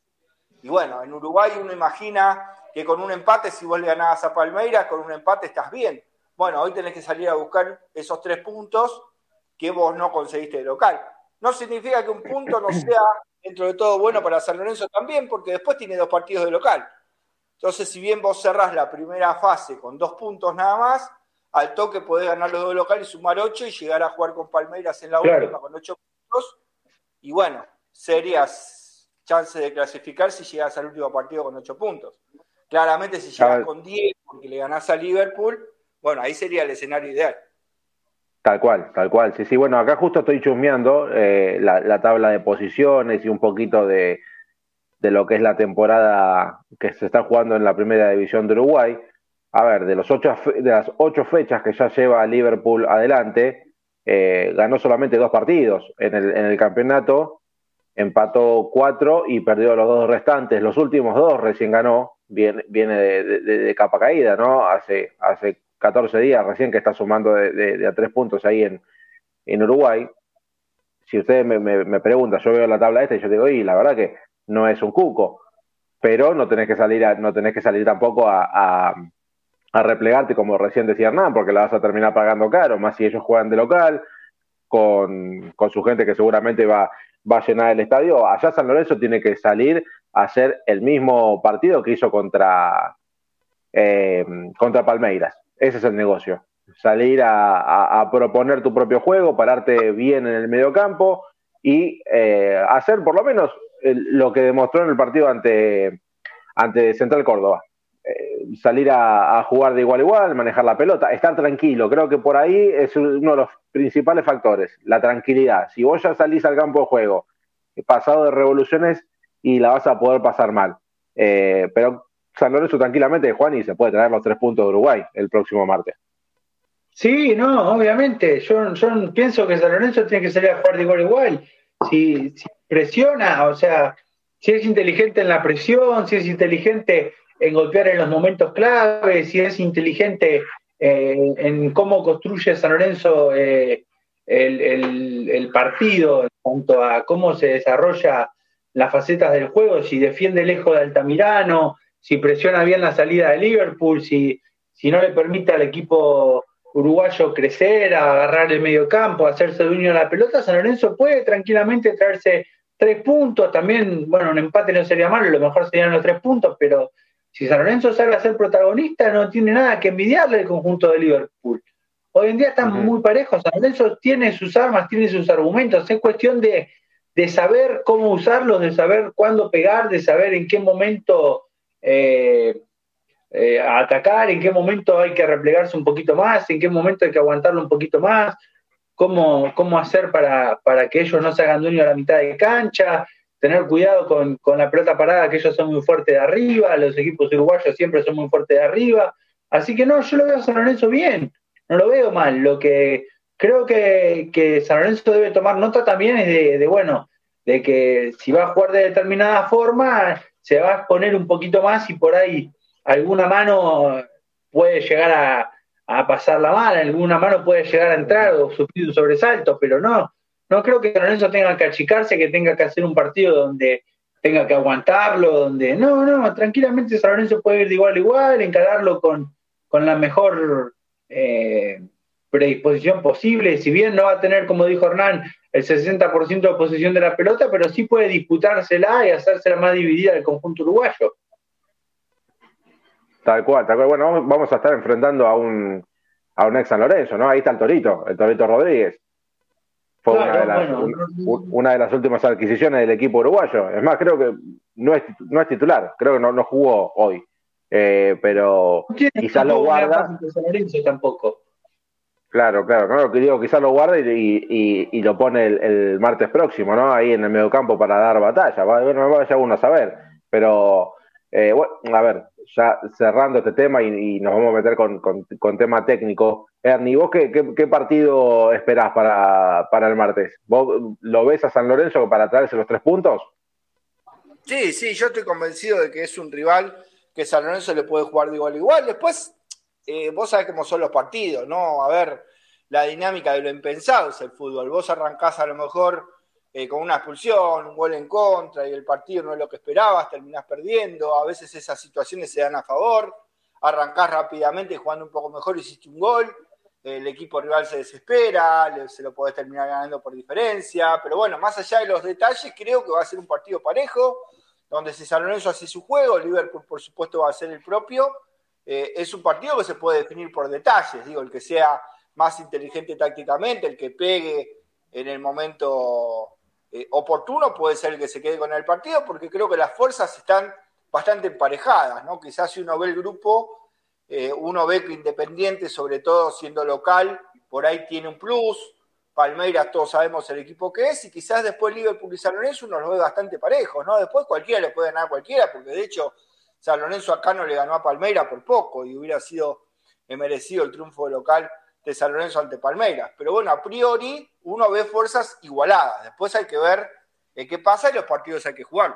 Y bueno, en Uruguay uno imagina que con un empate, si vos le ganabas a Palmeiras, con un empate estás bien. Bueno, hoy tenés que salir a buscar esos tres puntos que vos no conseguiste de local. No significa que un punto no sea dentro de todo bueno para San Lorenzo también, porque después tiene dos partidos de local. Entonces, si bien vos cerrás la primera fase con dos puntos nada más, al toque podés ganar los dos locales, sumar ocho y llegar a jugar con Palmeiras en la claro. última con ocho puntos. Y bueno, serías chances de clasificar si llegás al último partido con ocho puntos. Claramente, si llegás claro. con diez porque le ganás a Liverpool, bueno, ahí sería el escenario ideal. Tal cual, tal cual. Sí, sí, bueno, acá justo estoy chusmeando eh, la, la tabla de posiciones y un poquito de, de lo que es la temporada que se está jugando en la primera división de Uruguay. A ver, de, los ocho, de las ocho fechas que ya lleva Liverpool adelante, eh, ganó solamente dos partidos en el, en el campeonato, empató cuatro y perdió los dos restantes. Los últimos dos recién ganó, viene, viene de, de, de capa caída, ¿no? Hace, hace catorce días recién que está sumando de, de, de a tres puntos ahí en, en Uruguay. Si ustedes me, me, me preguntan, yo veo la tabla esta y yo digo, y la verdad que no es un cuco, pero no tenés que salir, a, no tenés que salir tampoco a, a, a replegarte, como recién decía Hernán, porque la vas a terminar pagando caro, más si ellos juegan de local, con, con su gente que seguramente va, va a llenar el estadio. Allá San Lorenzo tiene que salir a hacer el mismo partido que hizo contra, eh, contra Palmeiras. Ese es el negocio. Salir a, a, a proponer tu propio juego, pararte bien en el mediocampo y eh, hacer por lo menos el, lo que demostró en el partido ante, ante Central Córdoba. Eh, salir a, a jugar de igual a igual, manejar la pelota, estar tranquilo. Creo que por ahí es uno de los principales factores, la tranquilidad. Si vos ya salís al campo de juego pasado de revoluciones y la vas a poder pasar mal. Eh, pero San Lorenzo tranquilamente, Juan, y se puede traer los tres puntos de Uruguay el próximo martes. Sí, no, obviamente. Yo, yo pienso que San Lorenzo tiene que salir a jugar de igual a igual. Si, si presiona, o sea, si es inteligente en la presión, si es inteligente en golpear en los momentos claves, si es inteligente eh, en cómo construye San Lorenzo eh, el, el, el partido en cuanto a cómo se desarrolla las facetas del juego, si defiende lejos de Altamirano, si presiona bien la salida de Liverpool, si, si no le permite al equipo uruguayo crecer, agarrar el medio campo, hacerse dueño de la pelota, San Lorenzo puede tranquilamente traerse tres puntos. También, bueno, un empate no sería malo, lo mejor serían los tres puntos, pero si San Lorenzo sale a ser protagonista, no tiene nada que envidiarle al conjunto de Liverpool. Hoy en día están uh-huh. muy parejos. San Lorenzo tiene sus armas, tiene sus argumentos. Es cuestión de, de saber cómo usarlos, de saber cuándo pegar, de saber en qué momento eh, eh, atacar, en qué momento hay que replegarse un poquito más, en qué momento hay que aguantarlo un poquito más, cómo, cómo hacer para, para que ellos no se hagan dueños a la mitad de cancha, tener cuidado con, con la pelota parada, que ellos son muy fuertes de arriba, los equipos uruguayos siempre son muy fuertes de arriba. Así que no, yo lo veo a San Lorenzo bien, no lo veo mal. Lo que, creo que, que San Lorenzo debe tomar nota también de, de, bueno, de que si va a jugar de determinada forma, se va a exponer un poquito más y por ahí alguna mano puede llegar a, a pasarla mal, alguna mano puede llegar a entrar o sufrir un sobresalto, pero no, no creo que San Lorenzo tenga que achicarse, que tenga que hacer un partido donde tenga que aguantarlo, donde no, no, tranquilamente San Lorenzo puede ir de igual a igual, encararlo con, con la mejor eh, predisposición posible, si bien no va a tener, como dijo Hernán, el sesenta por ciento de posesión de la pelota, pero sí puede disputársela y hacérsela más dividida del conjunto uruguayo. Tal cual, tal cual. Bueno, vamos a estar enfrentando a un, a un ex San Lorenzo, ¿no? Ahí está el Torito, el Torito Rodríguez. Fue claro, una, de las, bueno, un, una de las últimas adquisiciones del equipo uruguayo. Es más, creo que no es, no es titular, creo que no, no jugó hoy. Eh, pero no tiene quizás lo guarda. San Lorenzo tampoco. Claro, claro, claro, que digo, quizás lo guarda y, y, y lo pone el, el martes próximo, ¿no? Ahí en el mediocampo para dar batalla. Bueno, vaya uno a saber. Pero, eh, bueno, a ver, ya cerrando este tema y, y nos vamos a meter con, con, con tema técnico. Ernie, ¿vos qué, qué, qué partido esperás para, para el martes? ¿Vos lo ves a San Lorenzo para traerse los tres puntos? Sí, sí, yo estoy convencido de que es un rival que San Lorenzo le puede jugar de igual a igual. Después, eh, vos sabés cómo son los partidos, ¿no? A ver, la dinámica de lo impensado es el fútbol. Vos arrancás a lo mejor eh, con una expulsión, un gol en contra y el partido no es lo que esperabas, terminás perdiendo. A veces esas situaciones se dan a favor. Arrancás rápidamente jugando un poco mejor, hiciste un gol. El equipo rival se desespera, se lo podés terminar ganando por diferencia. Pero bueno, más allá de los detalles, creo que va a ser un partido parejo, donde si San Lorenzo hace su juego, Liverpool por supuesto va a hacer el propio. Eh, es un partido que se puede definir por detalles, digo, el que sea más inteligente tácticamente, el que pegue en el momento eh, oportuno puede ser el que se quede con el partido, porque creo que las fuerzas están bastante emparejadas, ¿no? Quizás si uno ve el grupo, eh, uno ve que Independiente, sobre todo siendo local, por ahí tiene un plus. Palmeiras, todos sabemos el equipo que es, y quizás después Liverpool y San Lorenzo uno los ve bastante parejos, ¿no? Después cualquiera le puede ganar a cualquiera, porque de hecho San Lorenzo acá no le ganó a Palmeiras por poco, y hubiera sido merecido el triunfo local de San Lorenzo ante Palmeiras. Pero bueno, a priori uno ve fuerzas igualadas, después hay que ver eh, qué pasa y los partidos hay que jugar.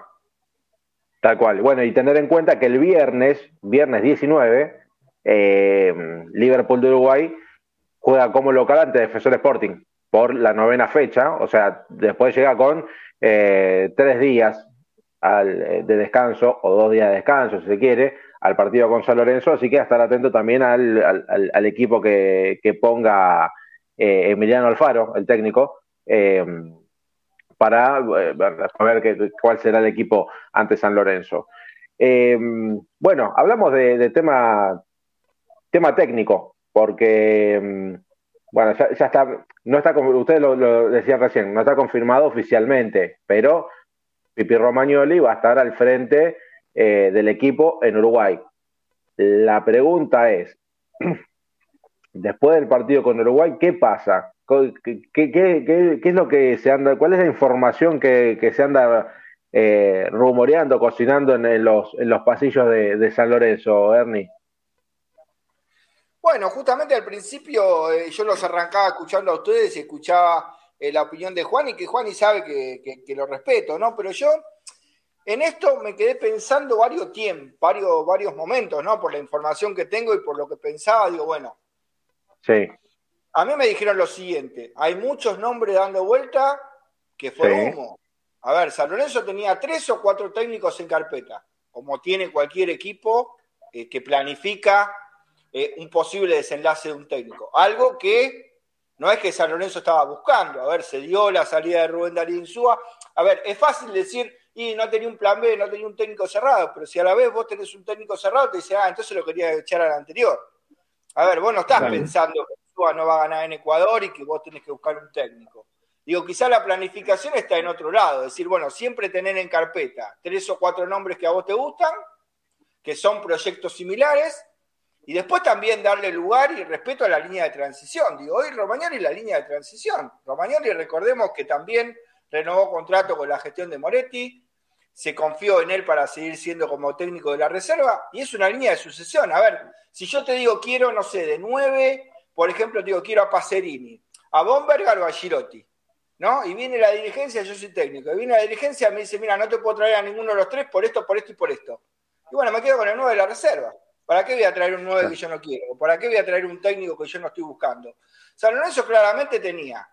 Tal cual. Bueno, y tener en cuenta que el viernes, viernes diecinueve, eh, Liverpool de Uruguay juega como local ante Defensor Sporting por la novena fecha, o sea, después llega con eh, tres días al, de descanso, o dos días de descanso, si se quiere, al partido con San Lorenzo, así que a estar atento también al, al, al equipo que, que ponga eh, Emiliano Alfaro, el técnico, eh, para eh, ver que, cuál será el equipo ante San Lorenzo. Eh, bueno, hablamos de, de tema, tema técnico, porque bueno, ya, ya está, no está, ustedes lo, lo decían recién, no está confirmado oficialmente, pero Pipi Romagnoli va a estar al frente eh, del equipo en Uruguay. La pregunta es, después del partido con Uruguay, ¿qué pasa? ¿Qué, qué, qué, qué es lo que se anda, cuál es la información que, que se anda eh, rumoreando, cocinando en, en, los, en los pasillos de, de San Lorenzo, Ernie? Bueno, justamente al principio eh, yo los arrancaba escuchando a ustedes y escuchaba eh, la opinión de Juan, y que Juan y sabe que, que, que lo respeto, ¿no? Pero yo en esto me quedé pensando varios tiempos, varios, varios momentos, ¿no? Por la información que tengo y por lo que pensaba, digo, bueno. Sí. A mí me dijeron lo siguiente, hay muchos nombres dando vuelta que fue sí. humo. A ver, San Lorenzo tenía tres o cuatro técnicos en carpeta, como tiene cualquier equipo eh, que planifica eh, un posible desenlace de un técnico. Algo que no es que San Lorenzo estaba buscando. A ver, se dio la salida de Rubén Darío Insúa. A ver, es fácil decir, y no tenía un plan B, no tenía un técnico cerrado, pero si a la vez vos tenés un técnico cerrado, te dice, ah, entonces lo quería echar al anterior. A ver, vos no estás Dale. pensando que Insúa no va a ganar en Ecuador y que vos tenés que buscar un técnico. Digo, quizá la planificación está en otro lado. Es decir, bueno, siempre tener en carpeta tres o cuatro nombres que a vos te gustan, que son proyectos similares, y después también darle lugar y respeto a la línea de transición. Digo, hoy Romagnoli es la línea de transición. Romagnoli, recordemos que también renovó contrato con la gestión de Moretti, se confió en él para seguir siendo como técnico de la reserva, y es una línea de sucesión. A ver, si yo te digo quiero, no sé, de nueve, por ejemplo, te digo quiero a Pacerini. a Bomberger o a Girotti, ¿no? Y viene la dirigencia, yo soy técnico, y viene la dirigencia y me dice, mira, no te puedo traer a ninguno de los tres por esto, por esto y por esto. Y bueno, me quedo con el nueve de la reserva. ¿Para qué voy a traer un nueve que yo no quiero? ¿Para qué voy a traer un técnico que yo no estoy buscando? San Lorenzo claramente tenía.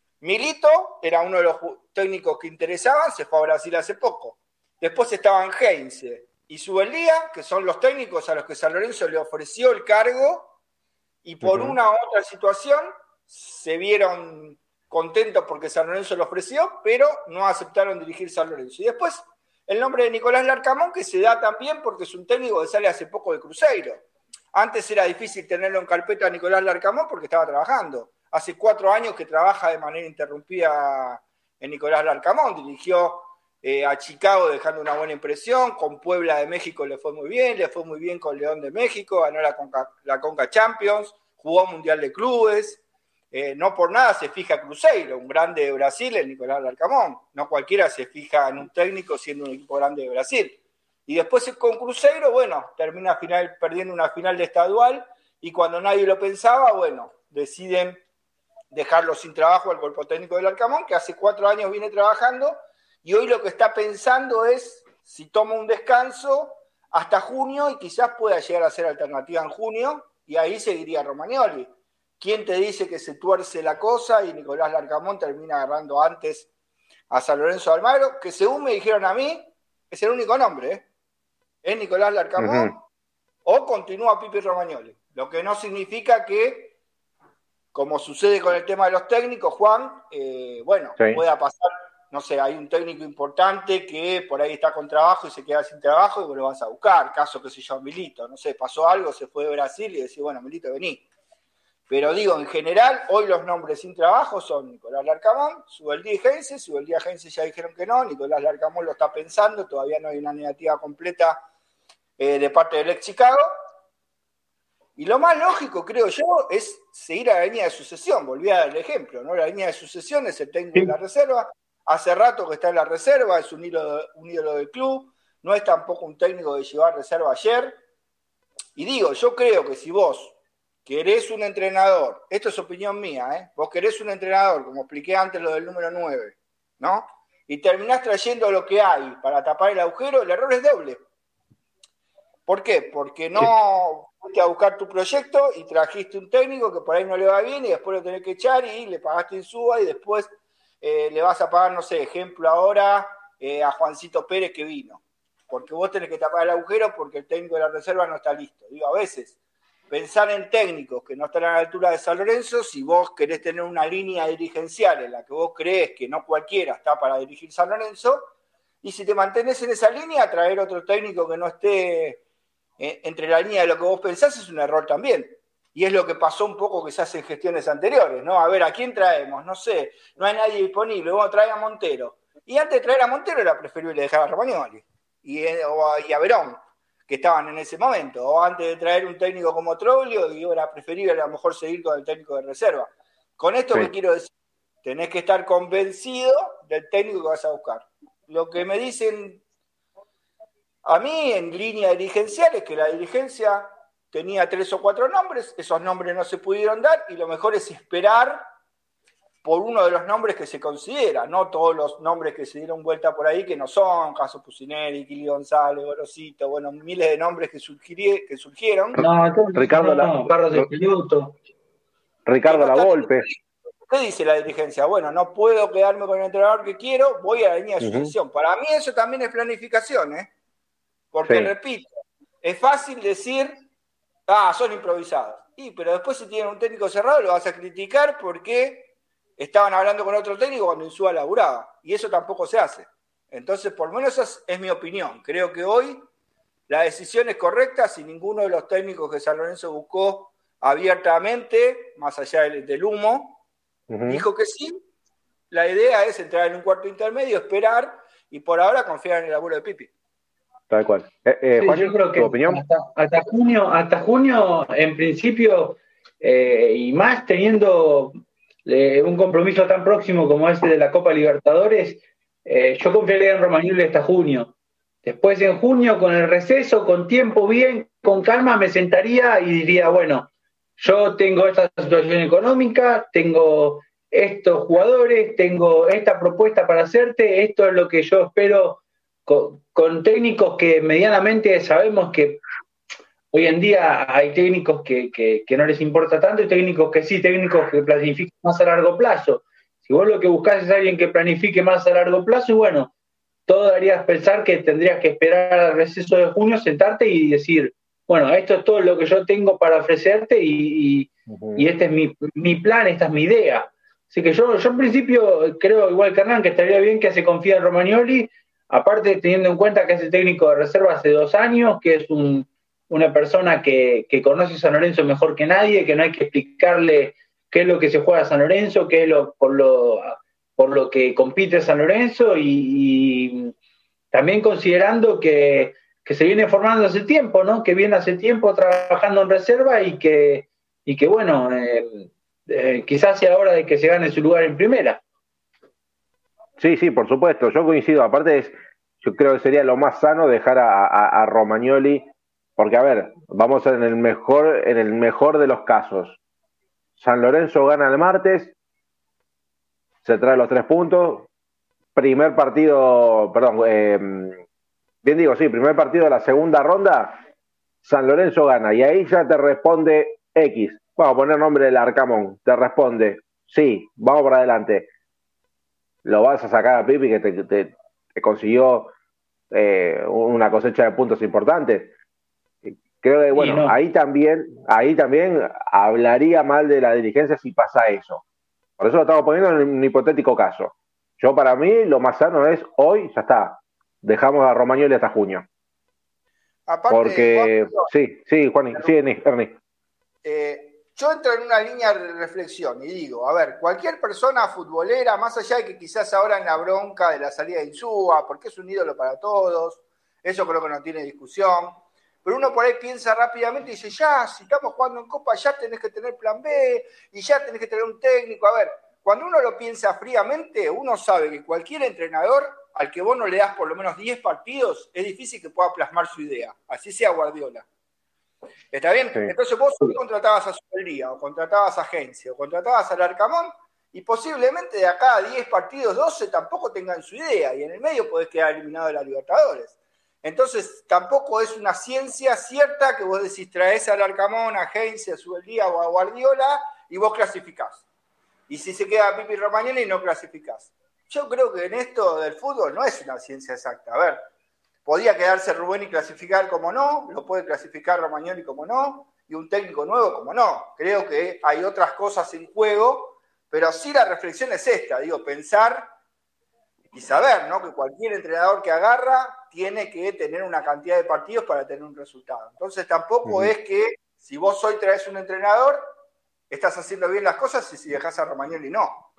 Milito era uno de los técnicos que interesaban, se fue a Brasil hace poco. Después estaban Heinze y Subeldía, que son los técnicos a los que San Lorenzo le ofreció el cargo, y por uh-huh. una u otra situación se vieron contentos porque San Lorenzo lo ofreció, pero no aceptaron dirigir San Lorenzo. Y después el nombre de Nicolás Larcamón, que se da también porque es un técnico que sale hace poco de Cruzeiro. Antes era difícil tenerlo en carpeta a Nicolás Larcamón porque estaba trabajando. Hace cuatro años que trabaja de manera interrumpida en Nicolás Larcamón. Dirigió eh, a Chicago dejando una buena impresión. Con Puebla de México le fue muy bien. Le fue muy bien con León de México. Ganó la Conca, la Conca Champions. Jugó Mundial de Clubes. Eh, no por nada se fija Cruzeiro, un grande de Brasil, el Nicolás Larcamón. No cualquiera se fija en un técnico siendo un equipo grande de Brasil. Y después con Cruzeiro, bueno, termina final, perdiendo una final de estadual, y cuando nadie lo pensaba, bueno, deciden dejarlo sin trabajo al cuerpo técnico del Larcamón, que hace cuatro años viene trabajando, y hoy lo que está pensando es si toma un descanso hasta junio, y quizás pueda llegar a ser alternativa en junio, y ahí seguiría Romagnoli. ¿Quién te dice que se tuerce la cosa y Nicolás Larcamón termina agarrando antes a San Lorenzo de Almagro? Que según me dijeron a mí, es el único nombre, ¿eh? Es Nicolás Larcamón, uh-huh. o continúa Pipi Romagnoli. Lo que no significa que, como sucede con el tema de los técnicos, Juan, eh, bueno, sí. pueda pasar, no sé, hay un técnico importante que por ahí está con trabajo y se queda sin trabajo y vos lo vas a buscar. Caso que se llama Milito, no sé, pasó algo, se fue de Brasil y decís, bueno, Milito, vení. Pero digo, en general, hoy los nombres sin trabajo son Nicolás Larcamón, Subeldía y Heinze. Subeldía y Heinze ya dijeron que no, Nicolás Larcamón lo está pensando, todavía no hay una negativa completa eh, de parte del ex Chicago. Y lo más lógico, creo yo, es seguir a la línea de sucesión. Volví a dar el ejemplo, ¿no? La línea de sucesión es el técnico de la reserva. Hace rato que está en la reserva, es un ídolo, un ídolo del club, no es tampoco un técnico de llevar reserva ayer. Y digo, yo creo que si vos querés un entrenador, esto es opinión mía, ¿eh? Vos querés un entrenador, como expliqué antes lo del número nueve, ¿no? Y terminás trayendo lo que hay para tapar el agujero, el error es doble. ¿Por qué? Porque no fuiste a buscar tu proyecto y trajiste un técnico que por ahí no le va bien y después lo tenés que echar y le pagaste en suba y después eh, le vas a pagar, no sé, ejemplo ahora eh, a Juancito Pérez que vino. Porque vos tenés que tapar el agujero porque el técnico de la reserva no está listo. Digo, a veces pensar en técnicos que no están a la altura de San Lorenzo, si vos querés tener una línea dirigencial en la que vos creés que no cualquiera está para dirigir San Lorenzo, y si te mantenés en esa línea, traer otro técnico que no esté eh, entre la línea de lo que vos pensás es un error también. Y es lo que pasó un poco que se hace en gestiones anteriores, ¿no? A ver, ¿a quién traemos? No sé, no hay nadie disponible, vamos a traer a Montero. Y antes de traer a Montero era preferible dejar a Romagnoli y, o a, y a Verón, que estaban en ese momento, o antes de traer un técnico como Troglio, y era preferible a lo mejor seguir con el técnico de reserva. Con esto sí. que quiero decir, tenés que estar convencido del técnico que vas a buscar. Lo que me dicen a mí en línea dirigencial es que la dirigencia tenía tres o cuatro nombres, esos nombres no se pudieron dar, y lo mejor es esperar por uno de los nombres que se considera, no todos los nombres que se dieron vuelta por ahí, que no son, caso Pusineri, Kili González, Gorosito, bueno, miles de nombres que, surgirí, que surgieron. No, entonces, Ricardo no, la, Carlos de Piluto. Ricardo no Lavolpe. ¿Qué dice la dirigencia? Bueno, no puedo quedarme con el entrenador que quiero, voy a la línea de uh-huh. sucesión. Para mí eso también es planificación, ¿eh? Porque, sí. repito, es fácil decir, ah, son improvisados. Y, pero después si tienen un técnico cerrado lo vas a criticar porque estaban hablando con otro técnico cuando Insúa laburaba, y eso tampoco se hace. Entonces, por lo menos esa es, es mi opinión. Creo que hoy la decisión es correcta si ninguno de los técnicos que San Lorenzo buscó abiertamente, más allá del, del humo, uh-huh. dijo que sí. La idea es entrar en un cuarto intermedio, esperar, y por ahora confiar en el laburo de Pipi. Tal cual. Eh, eh, sí, Juan, yo creo que ¿tu opinión? Hasta, hasta junio, hasta junio, en principio, eh, y más teniendo Eh, un compromiso tan próximo como este de la Copa Libertadores, eh, yo confiaría en Romagnoli hasta junio. Después en junio, con el receso, con tiempo bien, con calma, me sentaría y diría, bueno, yo tengo esta situación económica, tengo estos jugadores, tengo esta propuesta para hacerte, esto es lo que yo espero con, con técnicos que medianamente sabemos que hoy en día hay técnicos que, que, que no les importa tanto y técnicos que sí, técnicos que planifican más a largo plazo. Si vos lo que buscás es alguien que planifique más a largo plazo, y bueno, todo darías pensar que tendrías que esperar al receso de junio, sentarte y decir, bueno, esto es todo lo que yo tengo para ofrecerte y, y, uh-huh. y este es mi, mi plan, esta es mi idea. Así que yo, yo en principio creo, igual que Hernán, que estaría bien que se confíe en Romagnoli, aparte teniendo en cuenta que es el técnico de reserva hace dos años, que es un, una persona que, que conoce a San Lorenzo mejor que nadie, que no hay que explicarle qué es lo que se juega a San Lorenzo, qué es lo por lo, por lo que compite San Lorenzo, y, y también considerando que, que se viene formando hace tiempo, ¿no? Que viene hace tiempo trabajando en reserva y que, y que bueno, eh, eh, quizás sea hora de que se gane su lugar en primera. Sí, sí, por supuesto, yo coincido, aparte es, yo creo que sería lo más sano dejar a, a, a Romagnoli, porque a ver, vamos en el mejor, en el mejor de los casos. San Lorenzo gana el martes, se trae los tres puntos, primer partido, perdón, eh, bien digo, sí, primer partido de la segunda ronda, San Lorenzo gana, y ahí ya te responde X, vamos a poner nombre del Arcamón, te responde, sí, vamos para adelante. Lo vas a sacar a Pipi que te, te, te consiguió eh, una cosecha de puntos importantes. Creo que, bueno, no. ahí también, ahí también hablaría mal de la dirigencia si pasa eso. Por eso lo estamos poniendo en un hipotético caso. Yo, para mí, lo más sano es hoy, ya está. Dejamos a Romagnoli hasta junio. Aparte, porque, Juan, sí, sí, Juan, sí, Ernie. Eh, yo entro en una línea de reflexión y digo, a ver, cualquier persona futbolera, más allá de que quizás ahora en la bronca de la salida de Insúa, porque es un ídolo para todos, eso creo que no tiene discusión, pero uno por ahí piensa rápidamente y dice, ya, si estamos jugando en Copa, ya tenés que tener plan B, y ya tenés que tener un técnico. A ver, cuando uno lo piensa fríamente, uno sabe que cualquier entrenador al que vos no le das por lo menos diez partidos, es difícil que pueda plasmar su idea, así sea Guardiola. ¿Está bien? Sí. Entonces vos contratabas a Subeldía, o contratabas a Agencia, o contratabas al Arcamón, y posiblemente de acá a diez partidos, doce, tampoco tengan su idea, y en el medio podés quedar eliminado de la Libertadores. Entonces tampoco es una ciencia cierta que vos decís, traes al Arcamón, a Agencia, a Subeldía o a Guardiola, y vos clasificás. Y si se queda Pipi Romagnoli, no clasificás. Yo creo que en esto del fútbol no es una ciencia exacta. A ver, podía quedarse Rubén y clasificar como no, lo puede clasificar Romagnoli como no, y un técnico nuevo como no. Creo que hay otras cosas en juego, pero sí la reflexión es esta, digo, pensar y saber, ¿no? Que cualquier entrenador que agarra tiene que tener una cantidad de partidos para tener un resultado. Entonces tampoco uh-huh. es que si vos hoy traes un entrenador, estás haciendo bien las cosas y si dejás a Romagnoli no.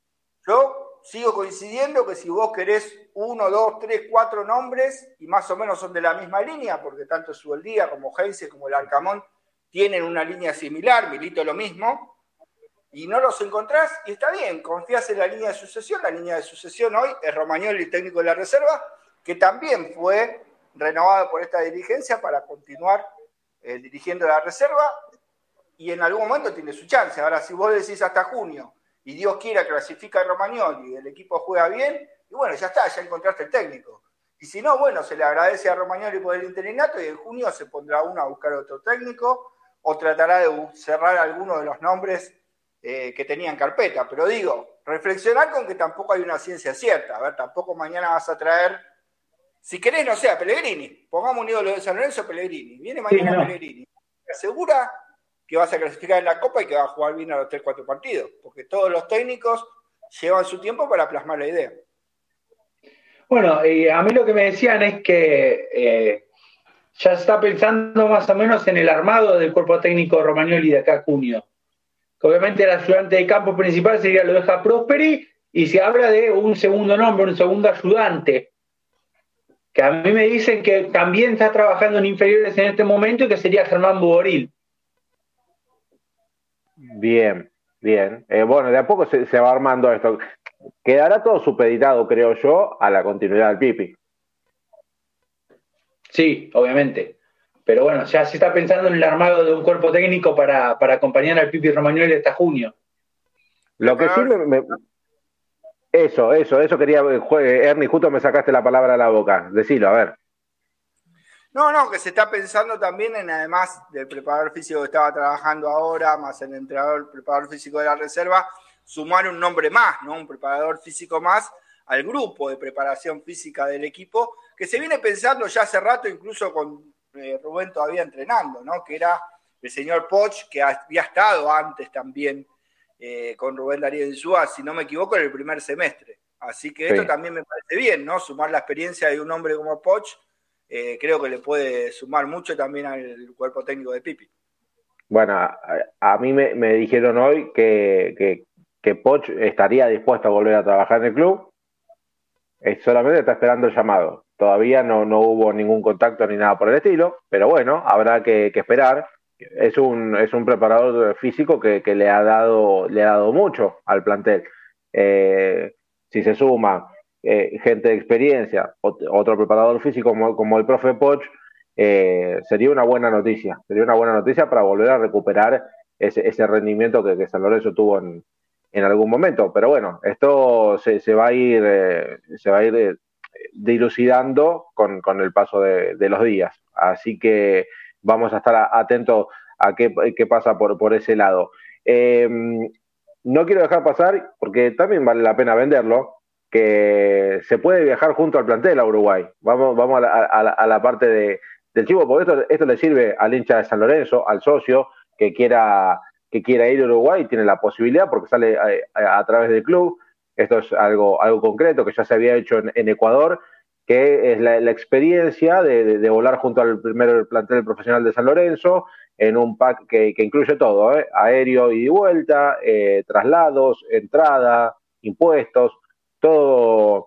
Yo sigo coincidiendo que si vos querés uno, dos, tres, cuatro nombres y más o menos son de la misma línea, porque tanto Subeldía como Heinze como el Arcamón tienen una línea similar, Milito lo mismo, y no los encontrás, y está bien, confías en la línea de sucesión. La línea de sucesión hoy es Romagnoli, el técnico de la reserva, que también fue renovado por esta dirigencia para continuar eh, dirigiendo la reserva, y en algún momento tiene su chance. Ahora, si vos decís hasta junio, y Dios quiera clasifica a Romagnoli y el equipo juega bien, y bueno, ya está, ya encontraste el técnico. Y si no, bueno, se le agradece a Romagnoli por el interinato y en junio se pondrá uno a buscar otro técnico o tratará de cerrar alguno de los nombres eh, que tenía en carpeta. Pero digo, reflexionar con que tampoco hay una ciencia cierta. A ver, tampoco mañana vas a traer, si querés, no sé, a Pellegrini. Pongamos un ídolo de San Lorenzo, Pellegrini. Viene mañana sí, no. Pellegrini. ¿Te asegura que vas a clasificar en la Copa y que vas a jugar bien a los tres, cuatro partidos? Porque todos los técnicos llevan su tiempo para plasmar la idea. Bueno, y a mí lo que me decían es que eh, ya se está pensando más o menos en el armado del cuerpo técnico de Romagnoli de acá a junio. Que obviamente el ayudante de campo principal sería lo deja Prosperi, y se habla de un segundo nombre, un segundo ayudante, que a mí me dicen que también está trabajando en inferiores en este momento y que sería Germán Buboril. Bien, bien. Eh, bueno, de a poco se, se va armando esto. Quedará todo supeditado, creo yo, a la continuidad del Pipi. Sí, obviamente. pero bueno, ya se está pensando en el armado de un cuerpo técnico para, para acompañar al Pipi Romagnoli hasta junio. Lo que sí me, me, Eso, eso, eso quería, Ernie, justo me sacaste la palabra a la boca. Decilo, a ver. No, no, que se está pensando también en, además del preparador físico que estaba trabajando ahora, más el entrenador, el preparador físico de la reserva, sumar un nombre más, ¿no? Un preparador físico más al grupo de preparación física del equipo, que se viene pensando ya hace rato, incluso con eh, Rubén todavía entrenando, ¿no? Que era el señor Poch, que había estado antes también eh, con Rubén Darío Insúa, si no me equivoco, en el primer semestre. Así que esto sí. También me parece bien, ¿no? Sumar la experiencia de un hombre como Poch, Eh, creo que le puede sumar mucho también al cuerpo técnico de Pipi. Bueno, a, a mí me, me dijeron hoy que, que, que Poch estaría dispuesto a volver a trabajar en el club, eh, solamente está esperando el llamado. Todavía no, no hubo ningún contacto ni nada por el estilo, pero bueno, habrá que, que esperar. Es un, es un preparador físico que, que le, ha dado, le ha dado mucho al plantel. Eh, si se suma Eh, gente de experiencia, otro preparador físico como, como el profe Poch, eh, sería una buena noticia, sería una buena noticia para volver a recuperar ese, ese rendimiento que, que San Lorenzo tuvo en, en algún momento. Pero bueno, esto se, se va a ir, eh, se va a ir eh, dilucidando con, con el paso de, de los días. Así que vamos a estar atentos a qué, qué pasa por, por ese lado. Eh, no quiero dejar pasar, porque también vale la pena venderlo, que se puede viajar junto al plantel a Uruguay. Vamos, vamos a, la, a, la, a la parte de, del chivo, porque esto, esto le sirve al hincha de San Lorenzo, al socio que quiera, que quiera ir a Uruguay, tiene la posibilidad porque sale a, a, a través del club. Esto es algo, algo concreto que ya se había hecho en, en Ecuador, que es la, la experiencia de, de, de volar junto al primer plantel profesional de San Lorenzo en un pack que, que incluye todo, ¿eh? Aéreo y de vuelta, eh, traslados, entrada, impuestos, todo,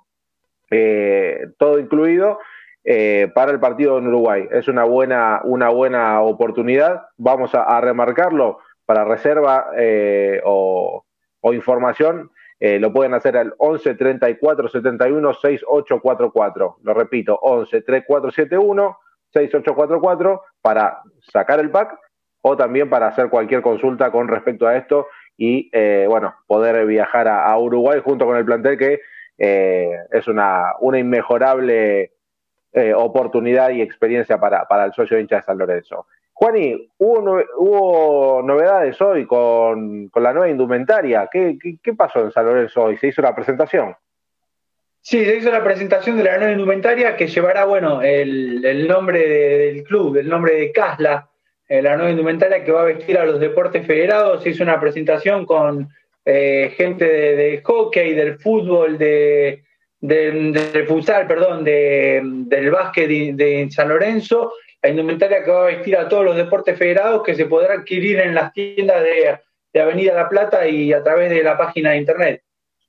eh, todo incluido eh, para el partido en Uruguay. Es una buena, una buena oportunidad. Vamos a, a remarcarlo para reserva eh, o, o información. Eh, lo pueden hacer al once treinta y cuatro setenta y uno sesenta y ocho cuarenta y cuatro. Lo repito, once treinta y cuatro setenta y uno sesenta y ocho cuarenta y cuatro para sacar el pack o también para hacer cualquier consulta con respecto a esto y, eh, bueno, poder viajar a, a Uruguay junto con el plantel que eh, es una, una inmejorable eh, oportunidad y experiencia para, para el socio hincha de San Lorenzo. Juani, hubo, no, hubo novedades hoy con, con la nueva indumentaria. ¿Qué, qué, ¿Qué pasó en San Lorenzo hoy? ¿Se hizo la presentación? Sí, se hizo la presentación de la nueva indumentaria que llevará, bueno, el, el nombre de, del club, el nombre de Casla, eh, la nueva indumentaria que va a vestir a los deportes federados. Se hizo una presentación con eh, gente de, de hockey, del fútbol, de, de, del futsal, perdón, de, del básquet de, de San Lorenzo. La indumentaria que va a vestir a todos los deportes federados, que se podrá adquirir en las tiendas de, de Avenida La Plata y a través de la página de internet.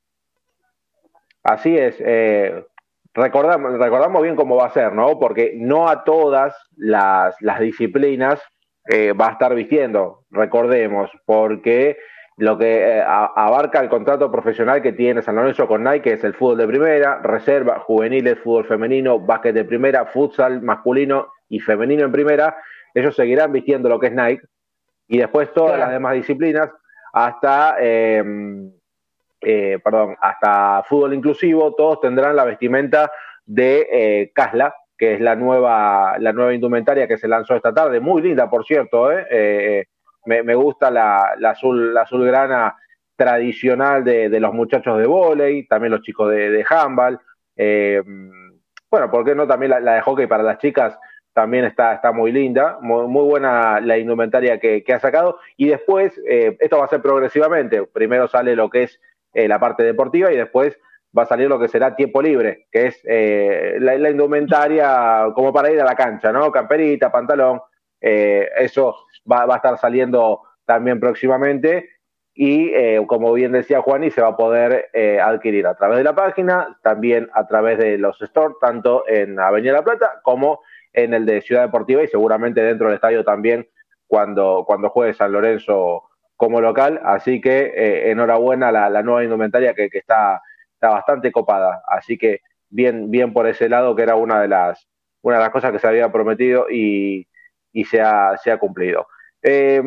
Así es, eh, recordamos, recordamos bien cómo va a ser, ¿no? Porque no a todas las, las disciplinas eh, va a estar vistiendo, recordemos, porque lo que eh, a, abarca el contrato profesional que tiene San Lorenzo con Nike, que es el fútbol de primera, reserva, juveniles, fútbol femenino, básquet de primera, futsal masculino y femenino en primera, ellos seguirán vistiendo lo que es Nike, y después todas claro. las demás disciplinas, hasta... Eh, Eh, perdón, hasta fútbol inclusivo, todos tendrán la vestimenta de eh, Casla, que es la nueva, la nueva indumentaria que se lanzó esta tarde, muy linda por cierto, ¿eh? Eh, me, me gusta la, la, azul, la azulgrana tradicional de, de los muchachos de vóley, también los chicos de, de handball, eh, bueno, ¿por qué no? También la, la de hockey para las chicas también está, está muy linda, muy, muy buena la indumentaria que, que ha sacado, y después, eh, esto va a ser progresivamente, primero sale lo que es Eh, la parte deportiva y después va a salir lo que será tiempo libre, que es eh, la, la indumentaria como para ir a la cancha, ¿no? Camperita, pantalón, eh, eso va, va a estar saliendo también próximamente y eh, como bien decía Juani, se va a poder eh, adquirir a través de la página, también a través de los stores, tanto en Avenida La Plata como en el de Ciudad Deportiva y seguramente dentro del estadio también cuando, cuando juegue San Lorenzo como local, así que eh, enhorabuena a la, la nueva indumentaria que, que está, está bastante copada, así que bien, bien por ese lado que era una de las, una de las cosas que se había prometido y, y se ha, se ha cumplido. Eh,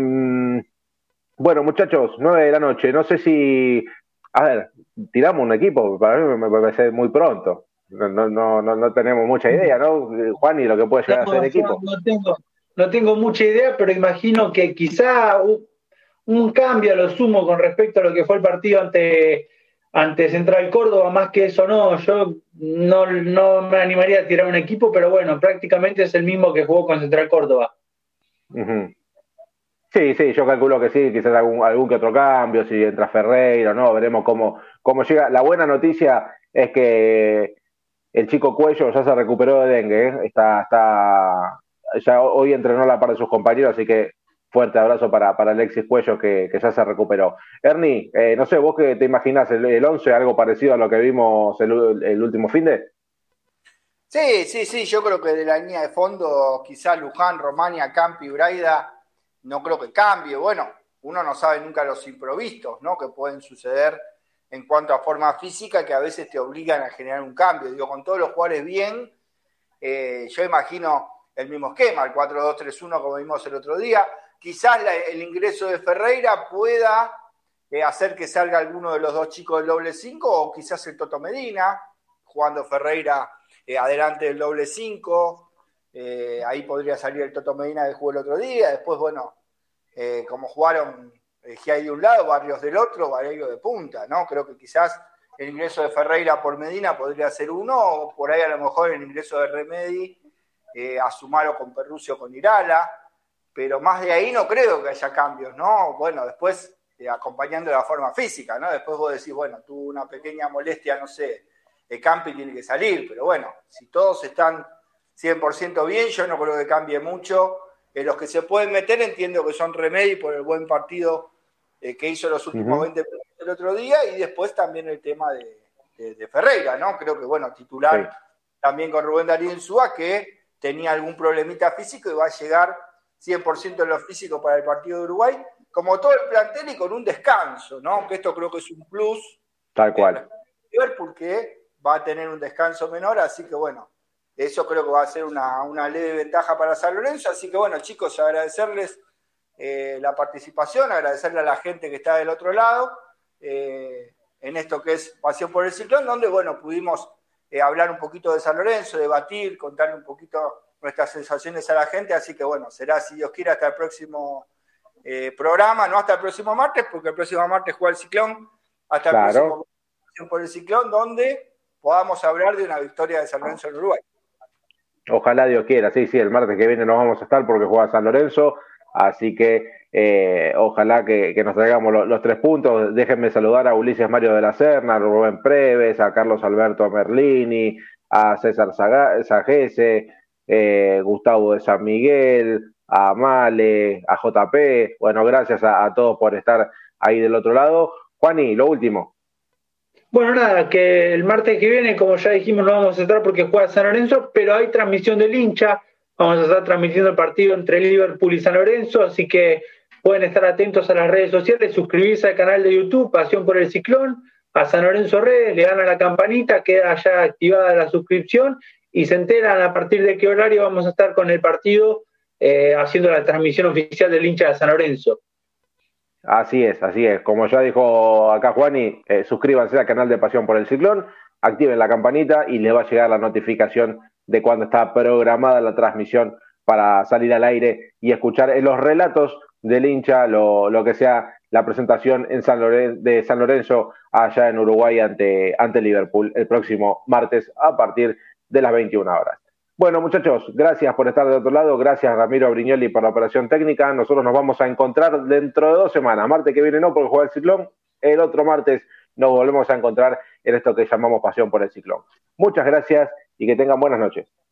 bueno, muchachos, nueve de la noche, no sé si, a ver, tiramos un equipo, para mí me parece muy pronto, no, no, no, no tenemos mucha idea, ¿no, Juan, y lo que puede llegar No, a ser el equipo? no tengo, no tengo mucha idea, pero imagino que quizá un, un cambio a lo sumo con respecto a lo que fue el partido ante, ante Central Córdoba, más que eso no, yo no, no me animaría a tirar un equipo, pero bueno, prácticamente es el mismo que jugó con Central Córdoba. Uh-huh. Sí, sí, yo calculo que sí, quizás algún, algún que otro cambio, si entra Ferreira o no, veremos cómo, cómo llega. La buena noticia es que el chico Cuello ya se recuperó de dengue, ¿eh? está, está, ya hoy entrenó a la par de sus compañeros, así que fuerte abrazo para, para Alexis Cuello que, que ya se recuperó. Ernie, eh, no sé, vos que te imaginás el, el once, algo parecido a lo que vimos el, el último fin de. Sí, sí, sí, yo creo que de la línea de fondo, quizás Luján, Romania, Campi, Braida, no creo que cambie. Bueno, uno no sabe nunca los imprevistos, ¿no? Que pueden suceder en cuanto a forma física, que a veces te obligan a generar un cambio. Digo, con todos los jugadores bien, eh, yo imagino el mismo esquema, el cuatro dos tres uno como vimos el otro día. Quizás la, el ingreso de Ferreira pueda eh, hacer que salga alguno de los dos chicos del doble cinco, o quizás el Toto Medina, jugando Ferreira eh, adelante del doble cinco. Eh, ahí podría salir el Toto Medina que jugó el otro día. Después, bueno, eh, como jugaron eh, Giai de un lado, Barrios del otro, Valerio de punta, ¿no? Creo que quizás el ingreso de Ferreira por Medina podría ser uno, o por ahí a lo mejor el ingreso de Remedi eh, a sumarlo con Perrucio con Irala, pero más de ahí no creo que haya cambios, ¿no? Bueno, después eh, acompañando de la forma física, ¿no? Después vos decís, bueno, tuvo una pequeña molestia, no sé, el Campi tiene que salir, pero bueno, si todos están cien por ciento bien, yo no creo que cambie mucho. Eh, los que se pueden meter entiendo que son Remedi por el buen partido eh, que hizo los últimos uh-huh. veinte minutos del otro día, y después también el tema de, de, de Ferreira, ¿no? Creo que, bueno, titular sí. también con Rubén Darío Insúa, que tenía algún problemita físico y va a llegar cien por ciento en lo físico para el partido de Uruguay, como todo el plantel y con un descanso, ¿no? Que esto creo que es un plus. Tal cual. Porque va a tener un descanso menor, así que bueno, eso creo que va a ser una, una leve ventaja para San Lorenzo. Así que bueno, chicos, agradecerles eh, la participación, agradecerle a la gente que está del otro lado, eh, en esto que es Pasión por el Ciclón, donde bueno, pudimos eh, hablar un poquito de San Lorenzo, debatir, contarle un poquito nuestras sensaciones a la gente. Así que bueno, será, si Dios quiere, hasta el próximo eh, programa, no hasta el próximo martes, porque el próximo martes juega el Ciclón, hasta claro. el próximo Pasión por el Ciclón, donde podamos hablar de una victoria de San Lorenzo en Uruguay. Ojalá Dios quiera, sí, sí, el martes que viene nos vamos a estar porque juega San Lorenzo, así que eh, ojalá que, que nos traigamos los, los tres puntos. Déjenme saludar a Ulises Mario de la Serna, a Rubén Preves, a Carlos Alberto Merlini, a César Sagese, eh, Gustavo de San Miguel, a Male, a J P. Bueno, gracias a, a todos por estar ahí del otro lado. Juani, lo último. Bueno, nada, que el martes que viene, como ya dijimos, no vamos a estar porque juega San Lorenzo, pero hay transmisión del hincha. Vamos a estar transmitiendo el partido entre Liverpool y San Lorenzo, así que pueden estar atentos a las redes sociales, suscribirse al canal de YouTube, Pasión por el Ciclón, a San Lorenzo Redes, le dan a la campanita, queda ya activada la suscripción y se enteran a partir de qué horario vamos a estar con el partido eh, haciendo la transmisión oficial del hincha de San Lorenzo. Así es, así es. Como ya dijo acá Juani, eh, suscríbanse al canal de Pasión por el Ciclón, activen la campanita y les va a llegar la notificación de cuando está programada la transmisión para salir al aire y escuchar los relatos del hincha, lo, lo que sea la presentación en San Loren- de San Lorenzo allá en Uruguay ante, ante Liverpool el próximo martes a partir de las veintiuna horas. Bueno, muchachos, gracias por estar de otro lado, gracias Ramiro Brignoli por la operación técnica. Nosotros nos vamos a encontrar dentro de dos semanas, martes que viene no porque juega el Ciclón, el otro martes nos volvemos a encontrar en esto que llamamos Pasión por el Ciclón. Muchas gracias y que tengan buenas noches.